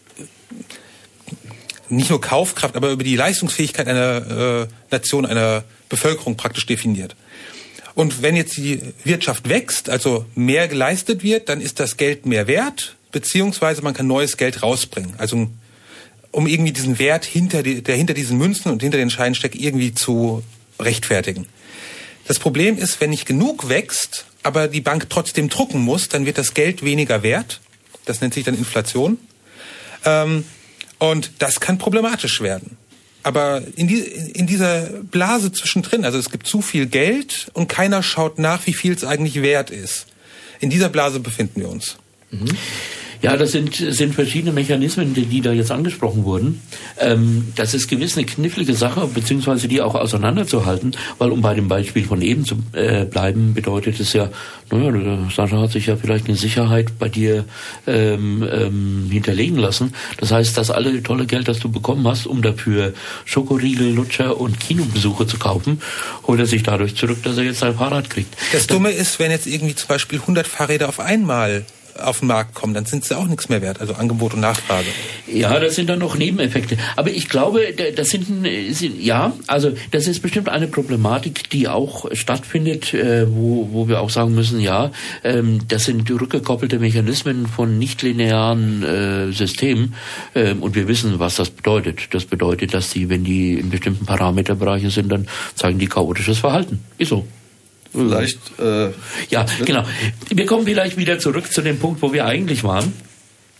S3: nicht nur Kaufkraft, aber über die Leistungsfähigkeit einer äh, Nation, einer Bevölkerung praktisch definiert. Und wenn jetzt die Wirtschaft wächst, also mehr geleistet wird, dann ist das Geld mehr wert, beziehungsweise man kann neues Geld rausbringen. Also um irgendwie diesen Wert, hinter die, der hinter diesen Münzen und hinter den Scheinen steckt, irgendwie zu rechtfertigen. Das Problem ist, wenn nicht genug wächst, aber die Bank trotzdem drucken muss, dann wird das Geld weniger wert. Das nennt sich dann Inflation. Ähm, und das kann problematisch werden. Aber in, die, in dieser Blase zwischendrin, also es gibt zu viel Geld und keiner schaut nach, wie viel es eigentlich wert ist. In dieser Blase befinden wir uns.
S1: Mhm. Ja, das sind, sind verschiedene Mechanismen, die, die da jetzt angesprochen wurden. Ähm, das ist gewiss eine knifflige Sache, beziehungsweise die auch auseinanderzuhalten, weil um bei dem Beispiel von eben zu äh, bleiben, bedeutet es ja, naja, der Sascha hat sich ja vielleicht eine Sicherheit bei dir ähm, ähm, hinterlegen lassen. Das heißt, das alle tolle Geld, das du bekommen hast, um dafür Schokoriegel, Lutscher und Kinobesuche zu kaufen, holt er sich dadurch zurück, dass er jetzt sein Fahrrad kriegt.
S3: Das Dumme ist, wenn jetzt irgendwie zum Beispiel hundert Fahrräder auf einmal auf den Markt kommen, dann sind sie auch nichts mehr wert, also Angebot und Nachfrage.
S1: Ja, das sind dann noch Nebeneffekte. Aber ich glaube, das sind, sind ja, also das ist bestimmt eine Problematik, die auch stattfindet, äh, wo, wo wir auch sagen müssen, ja, ähm, das sind rückgekoppelte Mechanismen von nichtlinearen äh, Systemen, äh, und wir wissen, was das bedeutet. Das bedeutet, dass die, wenn die in bestimmten Parameterbereichen sind, dann zeigen die chaotisches Verhalten. Ist so.
S4: Vielleicht. Äh,
S1: ja, genau. Wir kommen vielleicht wieder zurück zu dem Punkt, wo wir eigentlich waren.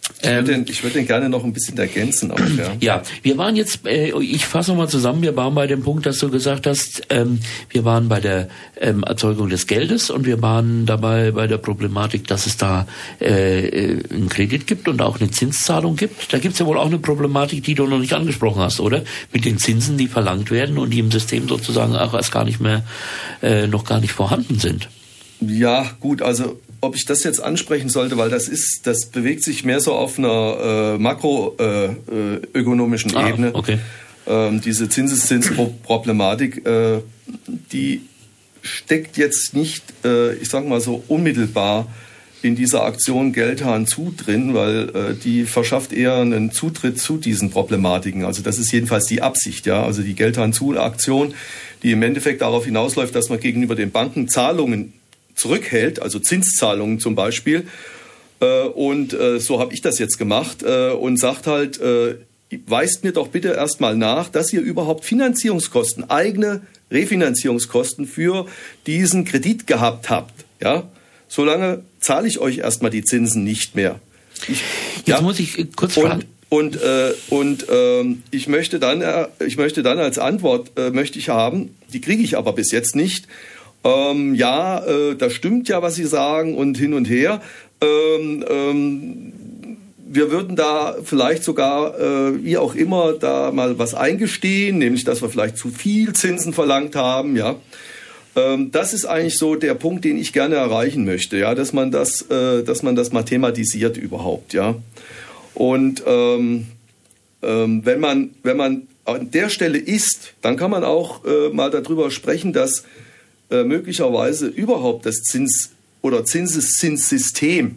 S4: Ich würde, den, ich würde den gerne noch ein bisschen ergänzen auch, ja.
S1: Ja, wir waren jetzt, äh, ich fasse nochmal zusammen, wir waren bei dem Punkt, dass du gesagt hast, ähm, wir waren bei der ähm, Erzeugung des Geldes und wir waren dabei bei der Problematik, dass es da äh, einen Kredit gibt und auch eine Zinszahlung gibt. Da gibt es ja wohl auch eine Problematik, die du noch nicht angesprochen hast, oder? Mit den Zinsen, die verlangt werden und die im System sozusagen auch erst gar nicht mehr, äh, noch gar nicht vorhanden sind.
S4: Ja, gut, also ob ich das jetzt ansprechen sollte, weil das ist, das bewegt sich mehr so auf einer äh, makroökonomischen äh, äh, Ebene.
S1: Ah, okay.
S4: Ähm, diese Zinseszinsproblematik, äh, die steckt jetzt nicht, äh, ich sag mal so, unmittelbar in dieser Aktion Geldhahn zu drin, weil äh, die verschafft eher einen Zutritt zu diesen Problematiken. Also das ist jedenfalls die Absicht, ja. Also die Geldhahn zu Aktion, die im Endeffekt darauf hinausläuft, dass man gegenüber den Banken Zahlungen zurückhält, also Zinszahlungen zum Beispiel. Äh, und äh, so habe ich das jetzt gemacht äh, und sagt halt, äh, weist mir doch bitte erstmal nach, dass ihr überhaupt Finanzierungskosten, eigene Refinanzierungskosten für diesen Kredit gehabt habt. Ja? Solange zahle ich euch erstmal die Zinsen nicht mehr. Ich,
S1: jetzt
S4: ja?
S1: muss ich kurz fragen.
S4: Und, und, äh, und ähm, ich möchte dann, äh, ich möchte dann als Antwort, äh, möchte ich haben, die kriege ich aber bis jetzt nicht, Ähm, ja, äh, das stimmt ja, was Sie sagen und hin und her. Ähm, ähm, wir würden da vielleicht sogar, äh, wie auch immer, da mal was eingestehen, nämlich, dass wir vielleicht zu viel Zinsen verlangt haben. Ja, ähm, das ist eigentlich so der Punkt, den ich gerne erreichen möchte. Ja, dass man das, äh, dass man das mal thematisiert überhaupt. Ja, und ähm, ähm, wenn man, wenn man an der Stelle ist, dann kann man auch äh, mal darüber sprechen, dass Äh, möglicherweise überhaupt das Zins- oder Zinseszinssystem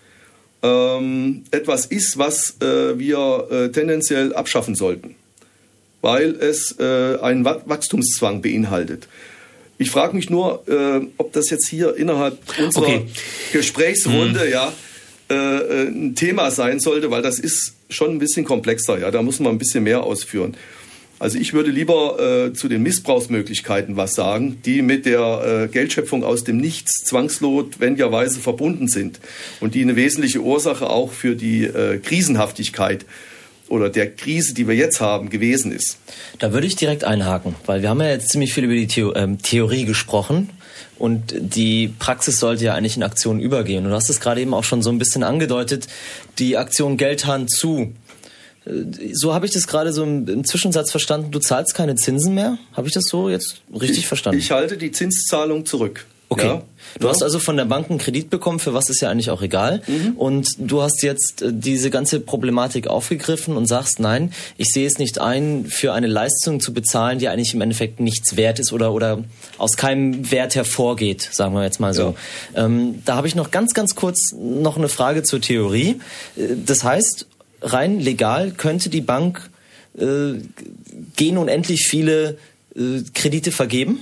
S4: ähm, etwas ist, was äh, wir äh, tendenziell abschaffen sollten, weil es äh, einen Wachstumszwang beinhaltet. Ich frage mich nur, äh, ob das jetzt hier innerhalb unserer
S1: okay.
S4: Gesprächsrunde
S1: hm.
S4: ja, äh, ein Thema sein sollte, weil das ist schon ein bisschen komplexer. Ja, da muss man ein bisschen mehr ausführen. Also ich würde lieber äh, zu den Missbrauchsmöglichkeiten was sagen, die mit der äh, Geldschöpfung aus dem Nichts zwangsnotwendigerweise verbunden sind und die eine wesentliche Ursache auch für die äh, Krisenhaftigkeit oder der Krise, die wir jetzt haben, gewesen ist.
S2: Da würde ich direkt einhaken, weil wir haben ja jetzt ziemlich viel über die Theo- ähm, Theorie gesprochen. Und die Praxis sollte ja eigentlich in Aktion übergehen. Und du hast es gerade eben auch schon so ein bisschen angedeutet, die Aktion Geldhahn zu. So habe ich das gerade so im, im Zwischensatz verstanden, du zahlst keine Zinsen mehr? Habe ich das so jetzt richtig
S4: ich,
S2: verstanden?
S4: Ich halte die Zinszahlung zurück.
S2: Okay.
S4: Ja.
S2: Du hast also von der Bank einen Kredit bekommen, für was ist ja eigentlich auch egal. Mhm. Und du hast jetzt diese ganze Problematik aufgegriffen und sagst, nein, ich sehe es nicht ein, für eine Leistung zu bezahlen, die eigentlich im Endeffekt nichts wert ist oder, oder aus keinem Wert hervorgeht, sagen wir jetzt mal so. Ja. Ähm, da habe ich noch ganz, ganz kurz noch eine Frage zur Theorie. Das heißt, rein legal könnte die Bank äh, gen unendlich viele äh, Kredite vergeben?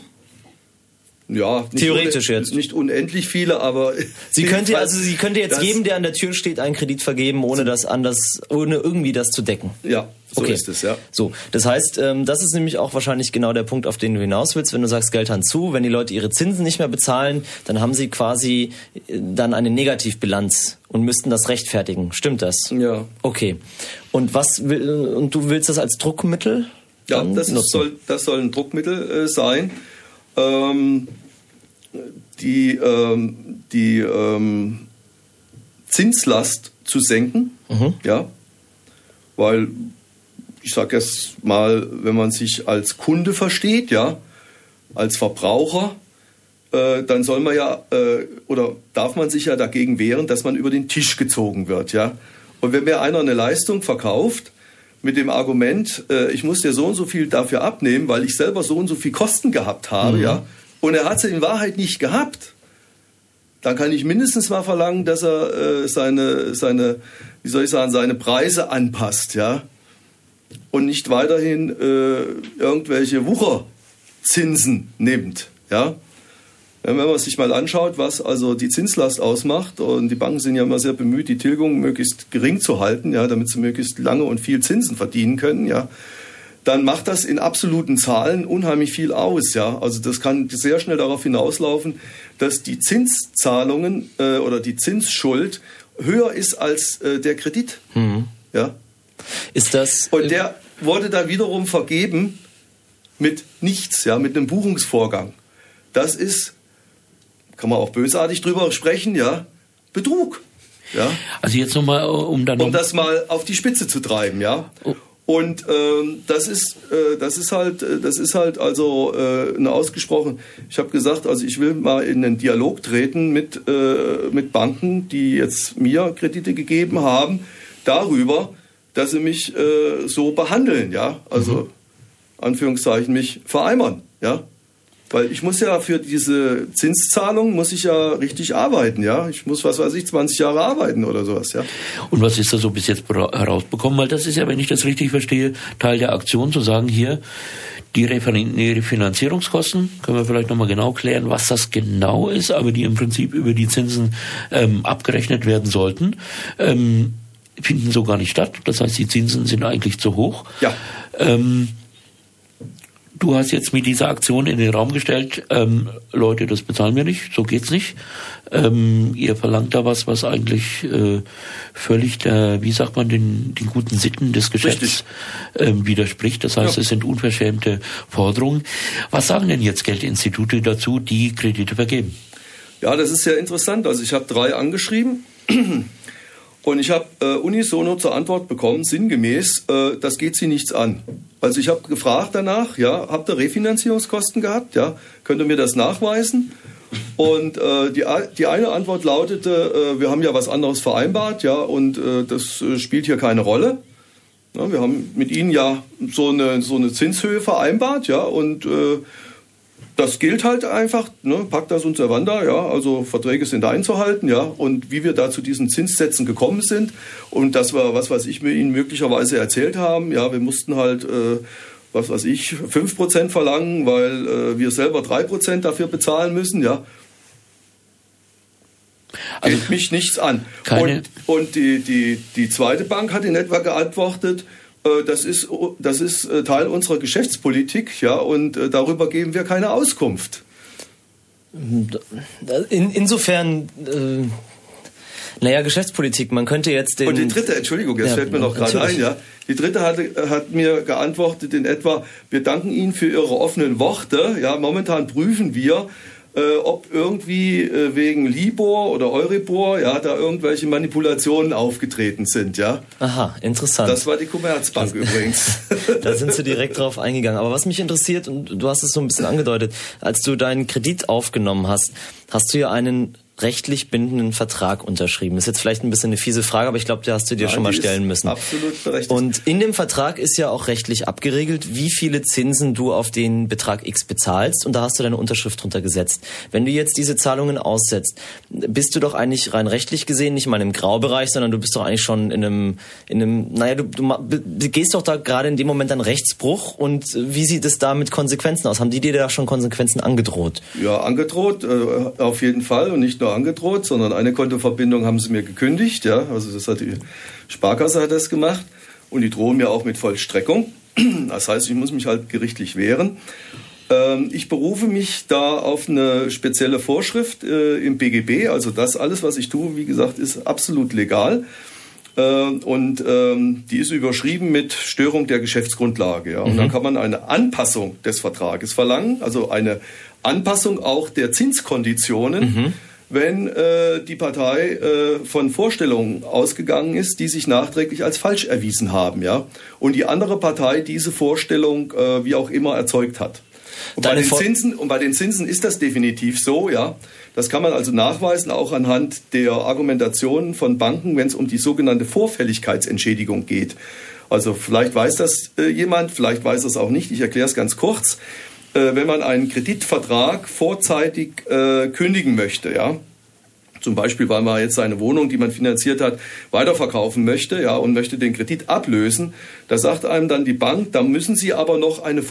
S4: Ja, nicht
S2: theoretisch
S4: un-
S2: jetzt.
S4: Nicht unendlich viele, aber
S2: sie könnte also sie könnte jetzt jedem, der an der Tür steht, einen Kredit vergeben, ohne das anders, ohne irgendwie das zu decken.
S4: Ja, so
S2: okay.
S4: ist es, ja.
S2: So, das heißt, ähm, das ist nämlich auch wahrscheinlich genau der Punkt, auf den du hinaus willst, wenn du sagst Geldhahn zu, wenn die Leute ihre Zinsen nicht mehr bezahlen, dann haben sie quasi äh, dann eine Negativbilanz und müssten das rechtfertigen. Stimmt das?
S4: Ja.
S2: Okay. Und was will, und du willst das als Druckmittel?
S4: Ja, das ist, soll das soll ein Druckmittel äh, sein. Ähm, die ähm, die ähm, Zinslast zu senken, mhm. ja, weil ich sage jetzt mal, wenn man sich als Kunde versteht, ja, als Verbraucher, äh, dann soll man ja äh, oder darf man sich ja dagegen wehren, dass man über den Tisch gezogen wird, ja. Und wenn mir einer eine Leistung verkauft mit dem Argument, äh, ich muss dir so und so viel dafür abnehmen, weil ich selber so und so viel Kosten gehabt habe, mhm. ja, und er hat sie in Wahrheit nicht gehabt, dann kann ich mindestens mal verlangen, dass er äh, seine, seine, wie soll ich sagen, seine Preise anpasst, ja, und nicht weiterhin äh, irgendwelche Wucherzinsen nimmt, ja. Wenn man sich mal anschaut, was also die Zinslast ausmacht, und die Banken sind ja immer sehr bemüht, die Tilgung möglichst gering zu halten, ja, damit sie möglichst lange und viel Zinsen verdienen können, ja, dann macht das in absoluten Zahlen unheimlich viel aus, ja. Also das kann sehr schnell darauf hinauslaufen, dass die Zinszahlungen äh, oder die Zinsschuld höher ist als äh, der Kredit.
S2: Mhm.
S4: Ja.
S2: Ist das...
S4: Und der wurde dann wiederum vergeben mit nichts, ja, mit einem Buchungsvorgang. Das ist, kann man auch bösartig drüber sprechen, ja, Betrug. Ja.
S1: Also jetzt nochmal, um dann...
S4: Um das mal auf die Spitze zu treiben, ja.
S1: Oh.
S4: Und ähm, das ist, äh, das ist halt, das ist halt also äh, eine ausgesprochen. Ich habe gesagt, also ich will mal in einen Dialog treten mit äh, mit Banken, die jetzt mir Kredite gegeben haben, darüber, dass sie mich äh, so behandeln, ja. Also mhm. Anführungszeichen mich vereimern, ja. Weil ich muss ja für diese Zinszahlung muss ich ja richtig arbeiten, ja. Ich muss, was weiß ich, zwanzig Jahre arbeiten oder sowas, ja.
S1: Und was ist da so bis jetzt herausbekommen? Weil das ist ja, wenn ich das richtig verstehe, Teil der Aktion, zu sagen, hier, die Refinanzierungskosten, können wir vielleicht nochmal genau klären, was das genau ist, aber die im Prinzip über die Zinsen ähm, abgerechnet werden sollten, ähm, finden so gar nicht statt. Das heißt, die Zinsen sind eigentlich zu hoch.
S4: Ja.
S1: Ähm, Du hast jetzt mit dieser Aktion in den Raum gestellt, ähm, Leute, das bezahlen wir nicht, so geht's nicht. Ähm, ihr verlangt da was, was eigentlich äh, völlig der, wie sagt man, den, den guten Sitten des Geschäfts ähm, widerspricht. Das heißt, ja. Es sind unverschämte Forderungen. Was sagen denn jetzt Geldinstitute dazu, die Kredite vergeben?
S4: Ja, das ist sehr interessant. Also ich habe drei angeschrieben. Und ich habe äh, unisono zur Antwort bekommen, sinngemäß, äh, das geht Sie nichts an. Also ich habe gefragt danach, ja, habt ihr Refinanzierungskosten gehabt? Ja, könnt ihr mir das nachweisen? Und äh, die, die eine Antwort lautete, äh, wir haben ja was anderes vereinbart, ja, und äh, das äh, spielt hier keine Rolle. Ja, wir haben mit Ihnen ja so eine, so eine Zinshöhe vereinbart, ja, und äh, das gilt halt einfach, ne, Pacta sunt servanda, ja, also Verträge sind einzuhalten, ja, und wie wir da zu diesen Zinssätzen gekommen sind und das war, was weiß ich, wir Ihnen möglicherweise erzählt haben, ja, wir mussten halt, äh, was weiß ich, fünf Prozent verlangen, weil äh, wir selber drei Prozent dafür bezahlen müssen, ja. Also geht mich nichts an.
S1: Keine
S4: und und die, die, die zweite Bank hat in etwa geantwortet, Das ist, das ist Teil unserer Geschäftspolitik, ja, und darüber geben wir keine Auskunft.
S2: In, insofern, äh, naja, Geschäftspolitik, man könnte jetzt den...
S4: Und die dritte, Entschuldigung, jetzt ja, fällt mir noch gerade ein, ja, die dritte hat, hat mir geantwortet in etwa, wir danken Ihnen für Ihre offenen Worte, ja, momentan prüfen wir, Äh, ob irgendwie äh, wegen Libor oder Euribor, ja, da irgendwelche Manipulationen aufgetreten sind, ja.
S2: Aha, interessant.
S4: Das war die Commerzbank übrigens.
S2: Da sind Sie direkt drauf eingegangen. Aber was mich interessiert, und du hast es so ein bisschen angedeutet, als du deinen Kredit aufgenommen hast, hast du ja einen rechtlich bindenden Vertrag unterschrieben. Das ist jetzt vielleicht ein bisschen eine fiese Frage, aber ich glaube, die hast du dir
S4: Nein,
S2: schon mal stellen müssen.
S4: Absolut berechtigt.
S2: Und in dem Vertrag ist ja auch rechtlich abgeregelt, wie viele Zinsen du auf den Betrag X bezahlst, und da hast du deine Unterschrift drunter gesetzt. Wenn du jetzt diese Zahlungen aussetzt, bist du doch eigentlich rein rechtlich gesehen nicht mal im Graubereich, sondern du bist doch eigentlich schon in einem, in einem, naja, du, du, du gehst doch da gerade in dem Moment an Rechtsbruch, und wie sieht es da mit Konsequenzen aus? Haben die dir da schon Konsequenzen angedroht?
S4: Ja, angedroht, äh, auf jeden Fall, und nicht nur angedroht, sondern eine Kontoverbindung haben sie mir gekündigt, ja, also das hat die Sparkasse hat das gemacht, und die drohen mir auch mit Vollstreckung. Das heißt, ich muss mich halt gerichtlich wehren. Ähm, ich berufe mich da auf eine spezielle Vorschrift äh, im B G B, also das alles, was ich tue, wie gesagt, ist absolut legal. Äh, und ähm, die ist überschrieben mit Störung der Geschäftsgrundlage, ja, und mhm. dann kann man eine Anpassung des Vertrages verlangen, also eine Anpassung auch der Zinskonditionen, mhm. wenn äh, die Partei äh, von Vorstellungen ausgegangen ist, die sich nachträglich als falsch erwiesen haben, ja, und die andere Partei diese Vorstellung äh, wie auch immer erzeugt hat. Und bei, den Zinsen, und bei den Zinsen ist das definitiv so, ja. Das kann man also nachweisen, auch anhand der Argumentationen von Banken, wenn es um die sogenannte Vorfälligkeitsentschädigung geht. Also vielleicht weiß das äh, jemand, vielleicht weiß das auch nicht. Ich erkläre es ganz kurz. Äh, wenn man einen Kreditvertrag vorzeitig äh, kündigen möchte, ja, zum Beispiel, weil man jetzt seine Wohnung, die man finanziert hat, weiterverkaufen möchte, ja, und möchte den Kredit ablösen, da sagt einem dann die Bank, da müssen Sie aber noch eine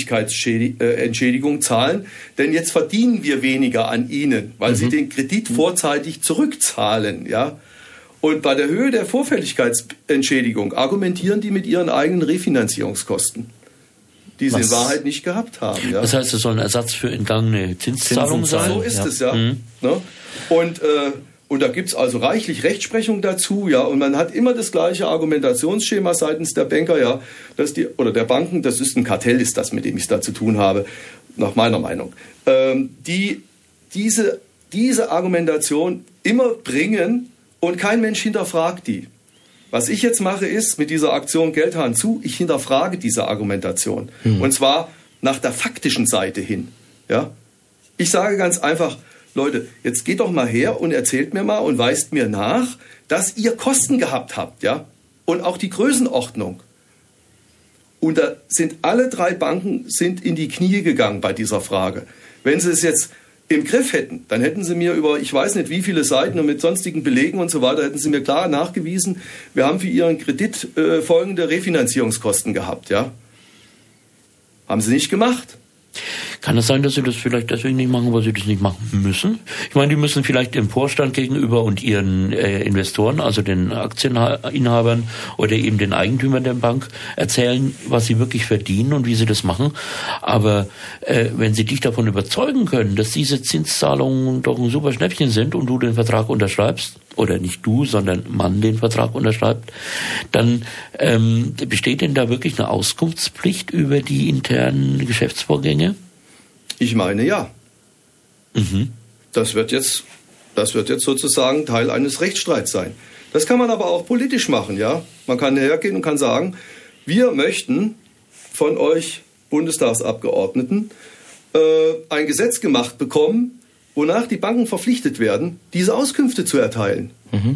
S4: Vorfälligkeitsentschädigung zahlen, denn jetzt verdienen wir weniger an Ihnen, weil mhm. Sie den Kredit vorzeitig zurückzahlen, ja. Und bei der Höhe der Vorfälligkeitsentschädigung argumentieren die mit ihren eigenen Refinanzierungskosten, die sie Was? in Wahrheit nicht gehabt haben. Ja.
S1: Das heißt, es soll ein Ersatz für entgangene Zinszahlungen sein?
S4: So ist ja. es, ja. Mhm. Ne? Und, äh, und da gibt's also reichlich Rechtsprechung dazu, ja, und man hat immer das gleiche Argumentationsschema seitens der Banker, ja, dass die, oder der Banken, das ist ein Kartell, ist das, mit dem ich es da zu tun habe, nach meiner Meinung, ähm, die diese, diese Argumentation immer bringen und kein Mensch hinterfragt die. Was ich jetzt mache, ist, mit dieser Aktion Geldhahn zu, ich hinterfrage diese Argumentation. Mhm. Und zwar nach der faktischen Seite hin, ja. Ich sage ganz einfach, Leute, jetzt geht doch mal her und erzählt mir mal und weist mir nach, dass ihr Kosten gehabt habt, ja, und auch die Größenordnung. Und da sind alle drei Banken sind in die Knie gegangen bei dieser Frage. Wenn sie es jetzt im Griff hätten, dann hätten sie mir über, ich weiß nicht wie viele Seiten und mit sonstigen Belegen und so weiter, hätten sie mir klar nachgewiesen, wir haben für ihren Kredit äh, folgende Refinanzierungskosten gehabt, ja. Haben sie nicht gemacht.
S1: Kann es sein, dass sie das vielleicht deswegen nicht machen, weil sie das nicht machen müssen? Ich meine, die müssen vielleicht dem Vorstand gegenüber und ihren äh, Investoren, also den Aktieninhabern oder eben den Eigentümern der Bank erzählen, was sie wirklich verdienen und wie sie das machen. Aber äh, wenn sie dich davon überzeugen können, dass diese Zinszahlungen doch ein super Schnäppchen sind und du den Vertrag unterschreibst, oder nicht du, sondern man den Vertrag unterschreibt, dann ähm, besteht denn da wirklich eine Auskunftspflicht über die internen Geschäftsvorgänge?
S4: Ich meine, ja.
S1: Mhm.
S4: Das wird jetzt, das wird jetzt sozusagen Teil eines Rechtsstreits sein. Das kann man aber auch politisch machen, ja. Man kann hergehen und kann sagen, wir möchten von euch Bundestagsabgeordneten äh, ein Gesetz gemacht bekommen, wonach die Banken verpflichtet werden, diese Auskünfte zu erteilen.
S2: Mhm.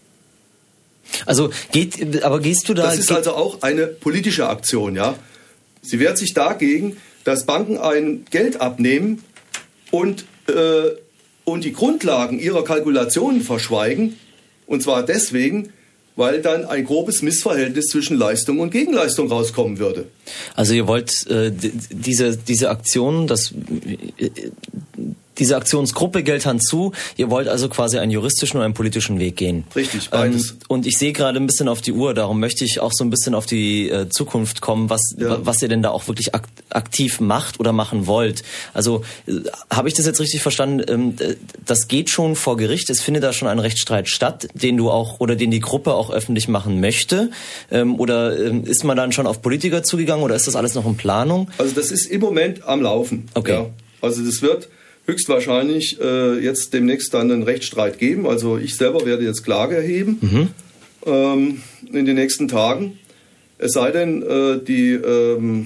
S2: Also geht, aber gehst du da?
S4: Das ist also auch eine politische Aktion, ja. Sie wehrt sich dagegen, dass Banken ein Geld abnehmen und äh, und die Grundlagen ihrer Kalkulationen verschweigen, und zwar deswegen, weil dann ein grobes Missverhältnis zwischen Leistung und Gegenleistung rauskommen würde.
S2: Also ihr wollt äh, diese diese Aktion, das äh, diese Aktionsgruppe Geldhahn zu, ihr wollt also quasi einen juristischen und einen politischen Weg gehen.
S4: Richtig, beides.
S2: Ähm, und ich sehe gerade ein bisschen auf die Uhr, darum möchte ich auch so ein bisschen auf die äh, Zukunft kommen, was ja. was ihr denn da auch wirklich ak- aktiv macht oder machen wollt. Also äh, habe ich das jetzt richtig verstanden? Ähm, das geht schon vor Gericht, es findet da schon ein Rechtsstreit statt, den du auch oder den die Gruppe auch öffentlich machen möchte? Ähm, oder ähm, ist man dann schon auf Politiker zugegangen oder ist das alles noch in Planung?
S4: Also das ist im Moment am Laufen.
S2: Okay.
S4: Ja. Also das wird höchstwahrscheinlich äh, jetzt demnächst dann einen Rechtsstreit geben. Also ich selber werde jetzt Klage erheben
S2: mhm.
S4: ähm, in den nächsten Tagen. Es sei denn, äh, die, ähm,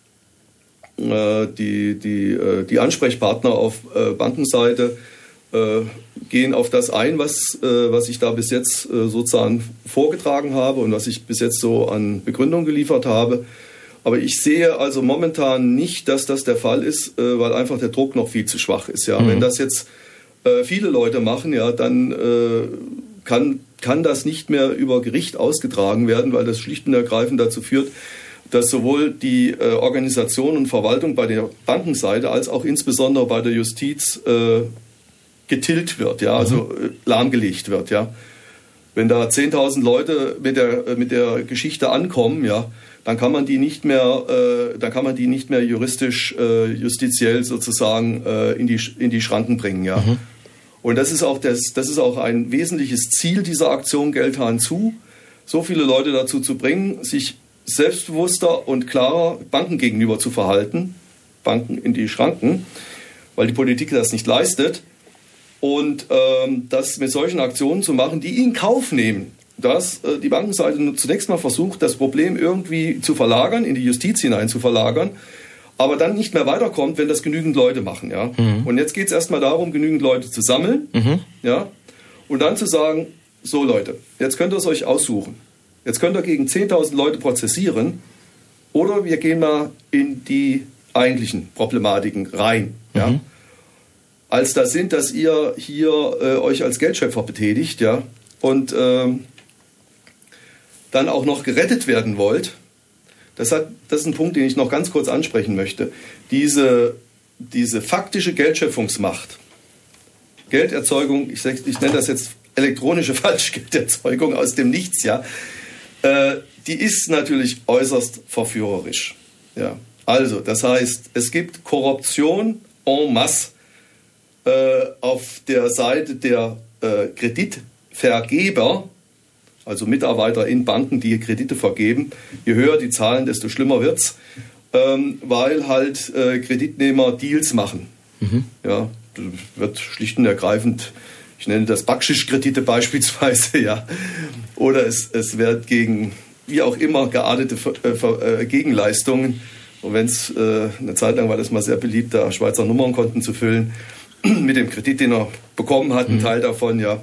S4: äh, die, die, äh, die Ansprechpartner auf äh, Bankenseite äh, gehen auf das ein, was, äh, was ich da bis jetzt äh, sozusagen vorgetragen habe und was ich bis jetzt so an Begründung geliefert habe. Aber ich sehe also momentan nicht, dass das der Fall ist, äh, weil einfach der Druck noch viel zu schwach ist. Ja, mhm. Wenn das jetzt äh, viele Leute machen, ja, dann äh, kann kann das nicht mehr über Gericht ausgetragen werden, weil das schlicht und ergreifend dazu führt, dass sowohl die äh, Organisation und Verwaltung bei der Bankenseite als auch insbesondere bei der Justiz äh, getilgt wird, ja, also äh, lahmgelegt wird, ja. Wenn da zehntausend Leute mit der mit der Geschichte ankommen, ja, dann kann man die nicht mehr, äh, dann kann man die nicht mehr juristisch, äh, justiziell sozusagen äh, in die in die Schranken bringen, ja. Mhm. Und das ist auch das, das ist auch ein wesentliches Ziel dieser Aktion Geldhahn zu, so viele Leute dazu zu bringen, sich selbstbewusster und klarer Banken gegenüber zu verhalten, Banken in die Schranken, weil die Politik das nicht leistet. Und ähm, das mit solchen Aktionen zu machen, die in Kauf nehmen, dass äh, die Bankenseite zunächst mal versucht, das Problem irgendwie zu verlagern, in die Justiz hinein zu verlagern, aber dann nicht mehr weiterkommt, wenn das genügend Leute machen. Ja? Mhm. Und jetzt geht es erstmal darum, genügend Leute zu sammeln, mhm. ja? Und dann zu sagen, so Leute, jetzt könnt ihr es euch aussuchen. Jetzt könnt ihr gegen zehntausend Leute prozessieren oder wir gehen mal in die eigentlichen Problematiken rein. Mhm. Ja? Als das sind, dass ihr hier äh, euch als Geldschöpfer betätigt, ja, und ähm, dann auch noch gerettet werden wollt. Das, hat, das ist ein Punkt, den ich noch ganz kurz ansprechen möchte. Diese, diese faktische Geldschöpfungsmacht, Gelderzeugung, ich, ich nenne das jetzt elektronische Falschgelderzeugung aus dem Nichts, ja, äh, die ist natürlich äußerst verführerisch. Ja. Also, das heißt, es gibt Korruption en masse äh, auf der Seite der äh, Kreditvergeber, also Mitarbeiter in Banken, die Kredite vergeben, je höher die Zahlen, desto schlimmer wird's, ähm, weil halt äh, Kreditnehmer Deals machen. Mhm. Ja, das wird schlicht und ergreifend, ich nenne das Backschisch-Kredite beispielsweise, ja, oder es, es wird gegen, wie auch immer, geartete äh, äh, Gegenleistungen. Und wenn es äh, eine Zeit lang war das mal sehr beliebt, da Schweizer Nummernkonten zu füllen, mit dem Kredit, den er bekommen hat, ein mhm. Teil davon, ja.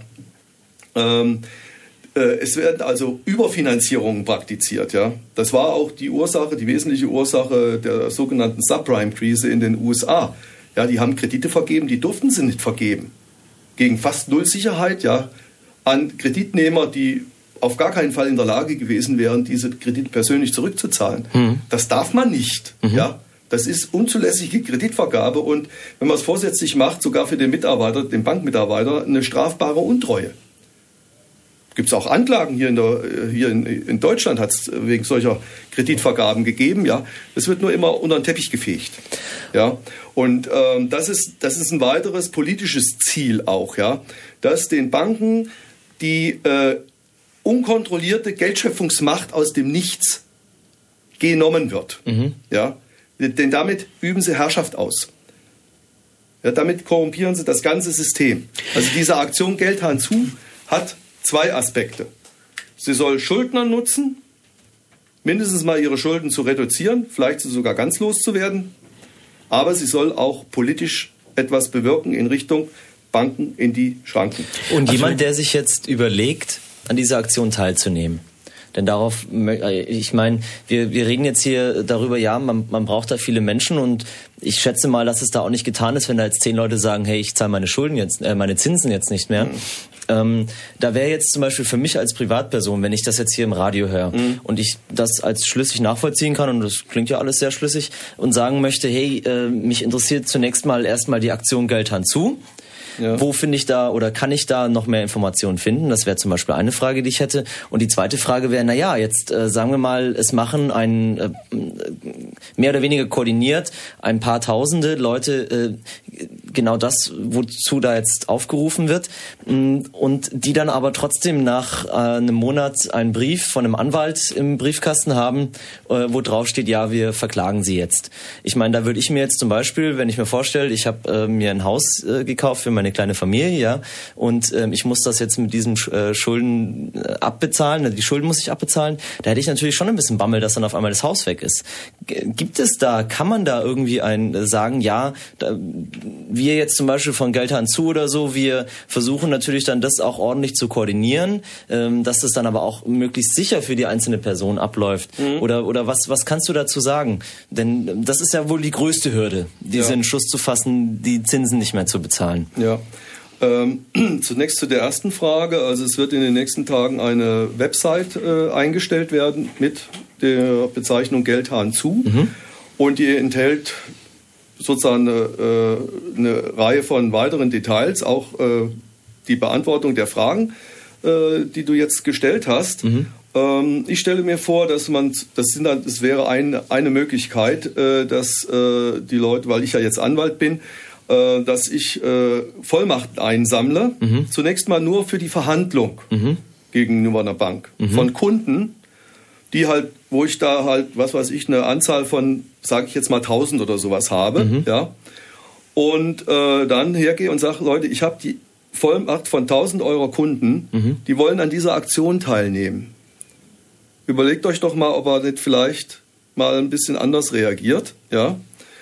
S4: Ähm, äh, es werden also Überfinanzierungen praktiziert, ja. Das war auch die Ursache, die wesentliche Ursache der sogenannten Subprime-Krise in den U S A. Ja, die haben Kredite vergeben, die durften sie nicht vergeben. Gegen fast null Sicherheit, ja, an Kreditnehmer, die auf gar keinen Fall in der Lage gewesen wären, diese Kredite persönlich zurückzuzahlen. Mhm. Das darf man nicht, mhm. ja. Das ist unzulässige Kreditvergabe und wenn man es vorsätzlich macht, sogar für den Mitarbeiter, den Bankmitarbeiter, eine strafbare Untreue. Gibt es auch Anklagen hier in, der, hier in, in Deutschland, hat es wegen solcher Kreditvergaben gegeben. Ja, es wird nur immer unter den Teppich gefegt. Ja, und ähm, das ist das ist ein weiteres politisches Ziel auch, ja, dass den Banken die äh, unkontrollierte Geldschöpfungsmacht aus dem Nichts genommen wird. Mhm. Ja, denn damit üben sie Herrschaft aus. Ja, damit korrumpieren sie das ganze System. Also diese Aktion Geldhahn zu hat zwei Aspekte. Sie soll Schuldner nutzen, mindestens mal ihre Schulden zu reduzieren, vielleicht sogar ganz loszuwerden. Aber sie soll auch politisch etwas bewirken in Richtung Banken in die Schranken.
S2: Und also jemand, der sich jetzt überlegt, an dieser Aktion teilzunehmen. Denn darauf, ich meine, wir, wir reden jetzt hier darüber, ja, man, man braucht da viele Menschen und ich schätze mal, dass es da auch nicht getan ist, wenn da jetzt zehn Leute sagen, hey, ich zahle meine Schulden jetzt, äh, meine Zinsen jetzt nicht mehr. Mhm. Ähm, da wäre jetzt zum Beispiel für mich als Privatperson, wenn ich das jetzt hier im Radio höre mhm. und ich das als schlüssig nachvollziehen kann, und das klingt ja alles sehr schlüssig, und sagen möchte, hey, äh, mich interessiert zunächst mal erstmal die Aktion Geldhahn zu. Ja. Wo finde ich da oder kann ich da noch mehr Informationen finden? Das wäre zum Beispiel eine Frage, die ich hätte. Und die zweite Frage wäre, na ja, jetzt äh, sagen wir mal, es machen ein äh, mehr oder weniger koordiniert ein paar Tausende Leute äh, genau das, wozu da jetzt aufgerufen wird, und die dann aber trotzdem nach äh, einem Monat einen Brief von einem Anwalt im Briefkasten haben, äh, wo drauf steht, ja, wir verklagen sie jetzt. Ich meine, da würde ich mir jetzt zum Beispiel, wenn ich mir vorstelle, ich habe äh, mir ein Haus äh, gekauft für meine kleine Familie, ja, und äh, ich muss das jetzt mit diesen äh, Schulden äh, abbezahlen, die Schulden muss ich abbezahlen, da hätte ich natürlich schon ein bisschen Bammel, dass dann auf einmal das Haus weg ist. G- gibt es da, kann man da irgendwie ein äh, sagen, ja, da, wir jetzt zum Beispiel von Geldhahn zu oder so, wir versuchen natürlich dann das auch ordentlich zu koordinieren, ähm, dass das dann aber auch möglichst sicher für die einzelne Person abläuft. Mhm. Oder oder was was kannst du dazu sagen? Denn das ist ja wohl die größte Hürde, diesen ja. Entschluss zu fassen, die Zinsen nicht mehr zu bezahlen.
S4: Ja. Ähm, zunächst zu der ersten Frage. Also es wird in den nächsten Tagen eine Website äh, eingestellt werden mit der Bezeichnung Geldhahn zu. Mhm. Und die enthält sozusagen eine, äh, eine Reihe von weiteren Details, auch äh, die Beantwortung der Fragen, äh, die du jetzt gestellt hast. Mhm. Ähm, ich stelle mir vor, dass man, das, sind, das wäre ein, eine Möglichkeit, äh, dass äh, die Leute, weil ich ja jetzt Anwalt bin, äh, dass ich äh, Vollmachten einsammle, mhm. zunächst mal nur für die Verhandlung mhm. gegenüber einer Bank mhm. von Kunden, die halt, wo ich da halt, was weiß ich, eine Anzahl von, sage ich jetzt mal tausend oder sowas habe, mhm. ja, und äh, dann hergehe und sage, Leute, ich habe die Vollmacht von tausend eurer Kunden, mhm. die wollen an dieser Aktion teilnehmen. Überlegt euch doch mal, ob er nicht vielleicht mal ein bisschen anders reagiert, ja.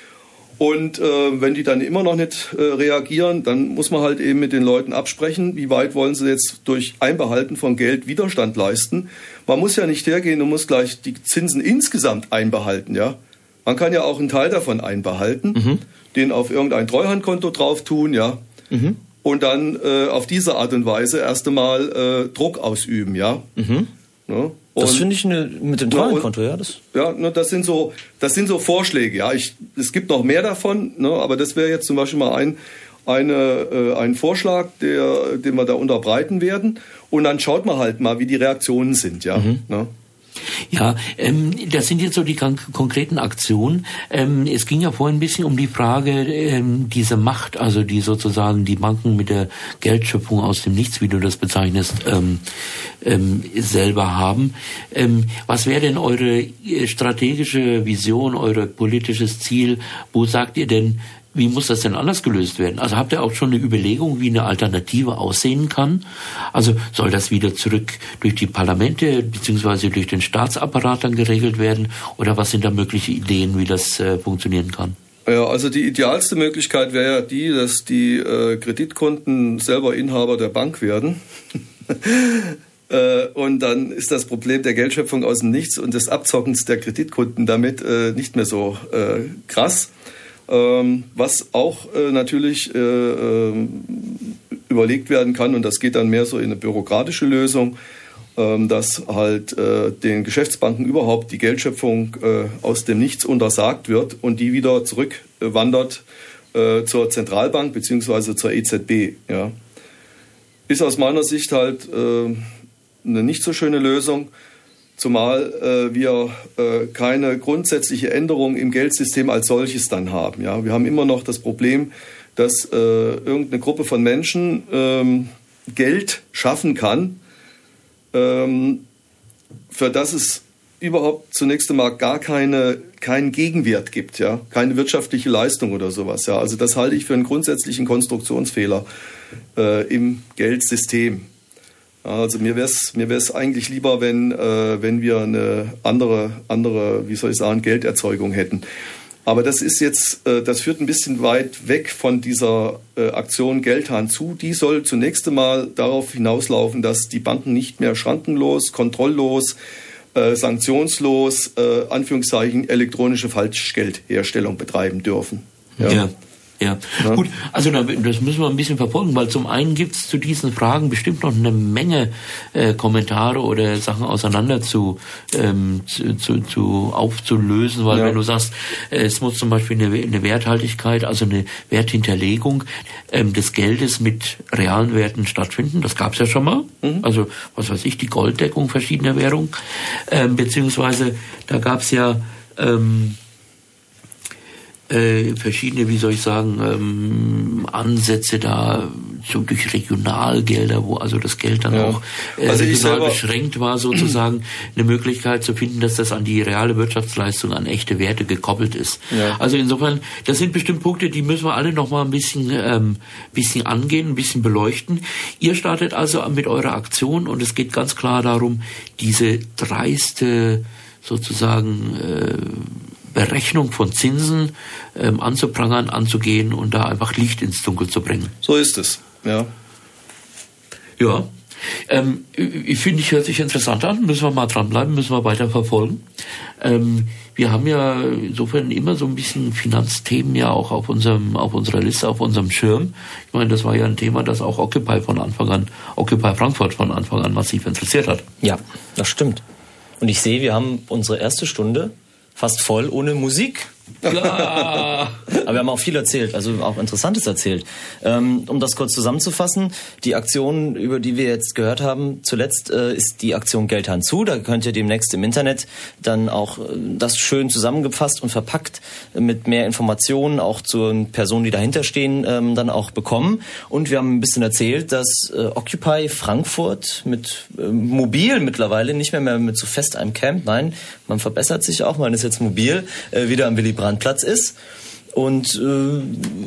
S4: Und äh, wenn die dann immer noch nicht äh, reagieren, dann muss man halt eben mit den Leuten absprechen, wie weit wollen sie jetzt durch Einbehalten von Geld Widerstand leisten. Man muss ja nicht hergehen und muss gleich die Zinsen insgesamt einbehalten, ja. Man kann ja auch einen Teil davon einbehalten, mhm. den auf irgendein Treuhandkonto drauf tun, ja. Mhm. Und dann äh, auf diese Art und Weise erst einmal äh, Druck ausüben, ja. Mhm. Ja.
S2: Das finde ich eine, mit dem Treuhandkonto, ja. Das
S4: ja, ne, das sind so, das sind so Vorschläge, ja. Ich, es gibt noch mehr davon, ne, aber das wäre jetzt zum Beispiel mal ein, eine, äh, ein Vorschlag, der, den wir da unterbreiten werden. Und dann schaut man halt mal, wie die Reaktionen sind, ja. Mhm. Ne?
S1: Ja, ähm, das sind jetzt so die konkreten Aktionen. Ähm, es ging ja vorhin ein bisschen um die Frage, ähm, diese Macht, also die sozusagen die Banken mit der Geldschöpfung aus dem Nichts, wie du das bezeichnest, ähm, ähm, selber haben. Ähm, was wäre denn eure strategische Vision, euer politisches Ziel? Wo sagt ihr denn, wie muss das denn anders gelöst werden? Also habt ihr auch schon eine Überlegung, wie eine Alternative aussehen kann? Also soll das wieder zurück durch die Parlamente beziehungsweise durch den Staatsapparat dann geregelt werden? Oder was sind da mögliche Ideen, wie das äh, funktionieren kann?
S4: Ja, also die idealste Möglichkeit wäre ja die, dass die äh, Kreditkunden selber Inhaber der Bank werden. äh, und dann ist das Problem der Geldschöpfung aus dem Nichts und des Abzockens der Kreditkunden damit äh, nicht mehr so äh, krass. Ähm, was auch äh, natürlich äh, äh, überlegt werden kann, und das geht dann mehr so in eine bürokratische Lösung, äh, dass halt äh, den Geschäftsbanken überhaupt die Geldschöpfung äh, aus dem Nichts untersagt wird und die wieder zurückwandert äh, zur Zentralbank bzw. zur E Z B. Ja. Ist aus meiner Sicht halt äh, eine nicht so schöne Lösung. Zumal äh, wir äh, keine grundsätzliche Änderung im Geldsystem als solches dann haben. Ja? Wir haben immer noch das Problem, dass äh, irgendeine Gruppe von Menschen ähm, Geld schaffen kann, ähm, für das es überhaupt zunächst einmal gar keine, keinen Gegenwert gibt, ja? Keine wirtschaftliche Leistung oder sowas. Ja? Also das halte ich für einen grundsätzlichen Konstruktionsfehler äh, im Geldsystem. Also mir wäre es mir wär's eigentlich lieber, wenn, äh, wenn wir eine andere, andere, wie soll ich sagen, Gelderzeugung hätten. Aber das ist jetzt, äh, das führt ein bisschen weit weg von dieser äh, Aktion Geldhahn zu. Die soll zunächst einmal darauf hinauslaufen, dass die Banken nicht mehr schrankenlos, kontrolllos, äh, sanktionslos, äh, Anführungszeichen, elektronische Falschgeldherstellung betreiben dürfen.
S1: Ja. ja. Ja. ja, gut, also das müssen wir ein bisschen verfolgen, weil zum einen gibt es zu diesen Fragen bestimmt noch eine Menge äh, Kommentare oder Sachen auseinander zu, ähm, zu, zu, zu aufzulösen, weil ja. wenn du sagst, äh, es muss zum Beispiel eine, eine Werthaltigkeit, also eine Werthinterlegung ähm, des Geldes mit realen Werten stattfinden, das gab es ja schon mal, mhm. also was weiß ich, die Golddeckung verschiedener Währungen, ähm, beziehungsweise da gab es ja ähm, Äh, verschiedene, wie soll ich sagen, ähm, Ansätze da so durch Regionalgelder, wo also das Geld dann ja. auch äh, also regional beschränkt war, sozusagen eine Möglichkeit zu finden, dass das an die reale Wirtschaftsleistung, an echte Werte gekoppelt ist. Ja. Also insofern, das sind bestimmt Punkte, die müssen wir alle noch mal ein bisschen, ähm, bisschen angehen, ein bisschen beleuchten. Ihr startet also mit eurer Aktion und es geht ganz klar darum, diese dreiste sozusagen äh, Berechnung von Zinsen ähm, anzuprangern, anzugehen und da einfach Licht ins Dunkel zu bringen.
S4: So ist es, ja.
S1: Ja, ähm, ich finde, ich hört sich interessant an, müssen wir mal dranbleiben, müssen wir weiter verfolgen. Ähm, wir haben ja insofern immer so ein bisschen Finanzthemen ja auch auf unserem, auf unserer Liste, auf unserem Schirm. Ich meine, das war ja ein Thema, das auch Occupy von Anfang an, Occupy Frankfurt von Anfang an massiv interessiert hat.
S2: Ja, das stimmt. Und ich sehe, wir haben unsere erste Stunde fast voll ohne Musik. Klar. Aber wir haben auch viel erzählt, also auch Interessantes erzählt. Ähm, um das kurz zusammenzufassen, die Aktion, über die wir jetzt gehört haben, zuletzt äh, ist die Aktion Geldhahn zu. Da könnt ihr demnächst im Internet dann auch äh, das schön zusammengefasst und verpackt äh, mit mehr Informationen auch zu den Personen, die dahinter stehen, ähm, dann auch bekommen. Und wir haben ein bisschen erzählt, dass äh, Occupy Frankfurt mit äh, mobil mittlerweile, nicht mehr, mehr mit so fest einem Camp, nein, man verbessert sich auch, man ist jetzt mobil, äh, wieder am Willy-Brandt-Platz ist. Und, äh,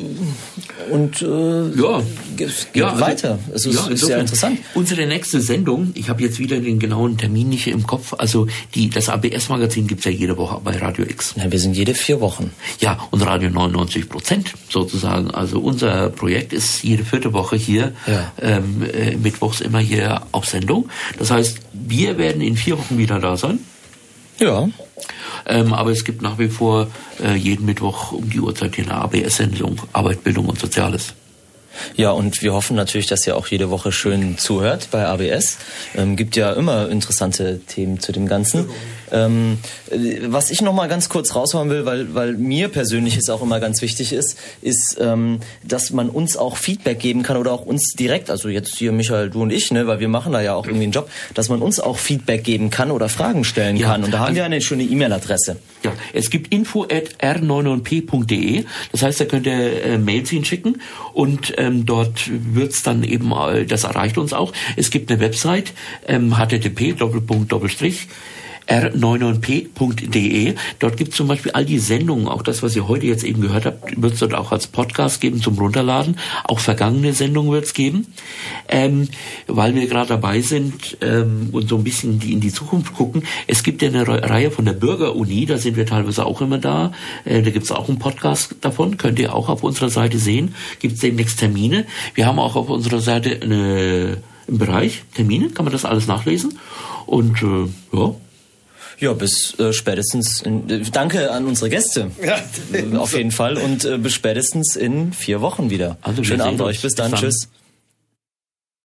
S2: und äh,
S1: ja.
S2: geht
S1: ja,
S2: weiter.
S1: Also,
S2: es
S1: ja,
S2: ist sehr interessant.
S1: Unsere nächste Sendung, ich habe jetzt wieder den genauen Termin nicht im Kopf, also die, das A B S-Magazin gibt's ja jede Woche bei Radio X.
S2: Ja, wir sind jede vier Wochen.
S1: Ja, und Radio neunundneunzig Prozent sozusagen. Also unser Projekt ist jede vierte Woche hier, ja. ähm, äh, mittwochs immer hier auf Sendung. Das heißt, wir werden in vier Wochen wieder da sein.
S2: Ja.
S1: Ähm, aber es gibt nach wie vor äh, jeden Mittwoch um die Uhrzeit hier eine A B S-Sendung, Arbeit, Bildung und Soziales.
S2: Ja, und wir hoffen natürlich, dass ihr auch jede Woche schön zuhört bei A B S. Ähm, gibt ja immer interessante Themen zu dem Ganzen. Ähm, was ich noch mal ganz kurz raushauen will, weil, weil mir persönlich es auch immer ganz wichtig ist, ist, ähm, dass man uns auch Feedback geben kann oder auch uns direkt, also jetzt hier Michael, du und ich, ne, weil wir machen da ja auch irgendwie einen Job, dass man uns auch Feedback geben kann oder Fragen stellen
S1: ja,
S2: kann. Und da haben
S1: also,
S2: wir eine schöne E-Mail-Adresse.
S1: Ja, es gibt info at r neun neun p punkt d e. Das heißt, da könnt ihr äh, Mails hinschicken und ähm, dort wird's dann eben, äh, das erreicht uns auch. Es gibt eine Website, ähm, h t t p Doppelpunkt Doppelstrich r neun neun p punkt d e. Dort gibt es zum Beispiel all die Sendungen, auch das, was ihr heute jetzt eben gehört habt, wird es dort auch als Podcast geben zum Runterladen. Auch vergangene Sendungen wird es geben. Ähm, weil wir gerade dabei sind ähm, und so ein bisschen die in die Zukunft gucken. Es gibt ja eine Reihe von der Bürgeruni, da sind wir teilweise auch immer da. Äh, da gibt es auch einen Podcast davon, könnt ihr auch auf unserer Seite sehen. Gibt es demnächst Termine. Wir haben auch auf unserer Seite eine, einen Bereich, Termine, kann man das alles nachlesen. Und äh, ja,
S2: Ja, bis äh, spätestens, in, äh, danke an unsere Gäste, ja, äh, auf jeden Fall, und äh, bis spätestens in vier Wochen wieder.
S1: Also
S2: schönen Abend
S1: uns.
S2: euch, bis dann, bis dann. Tschüss.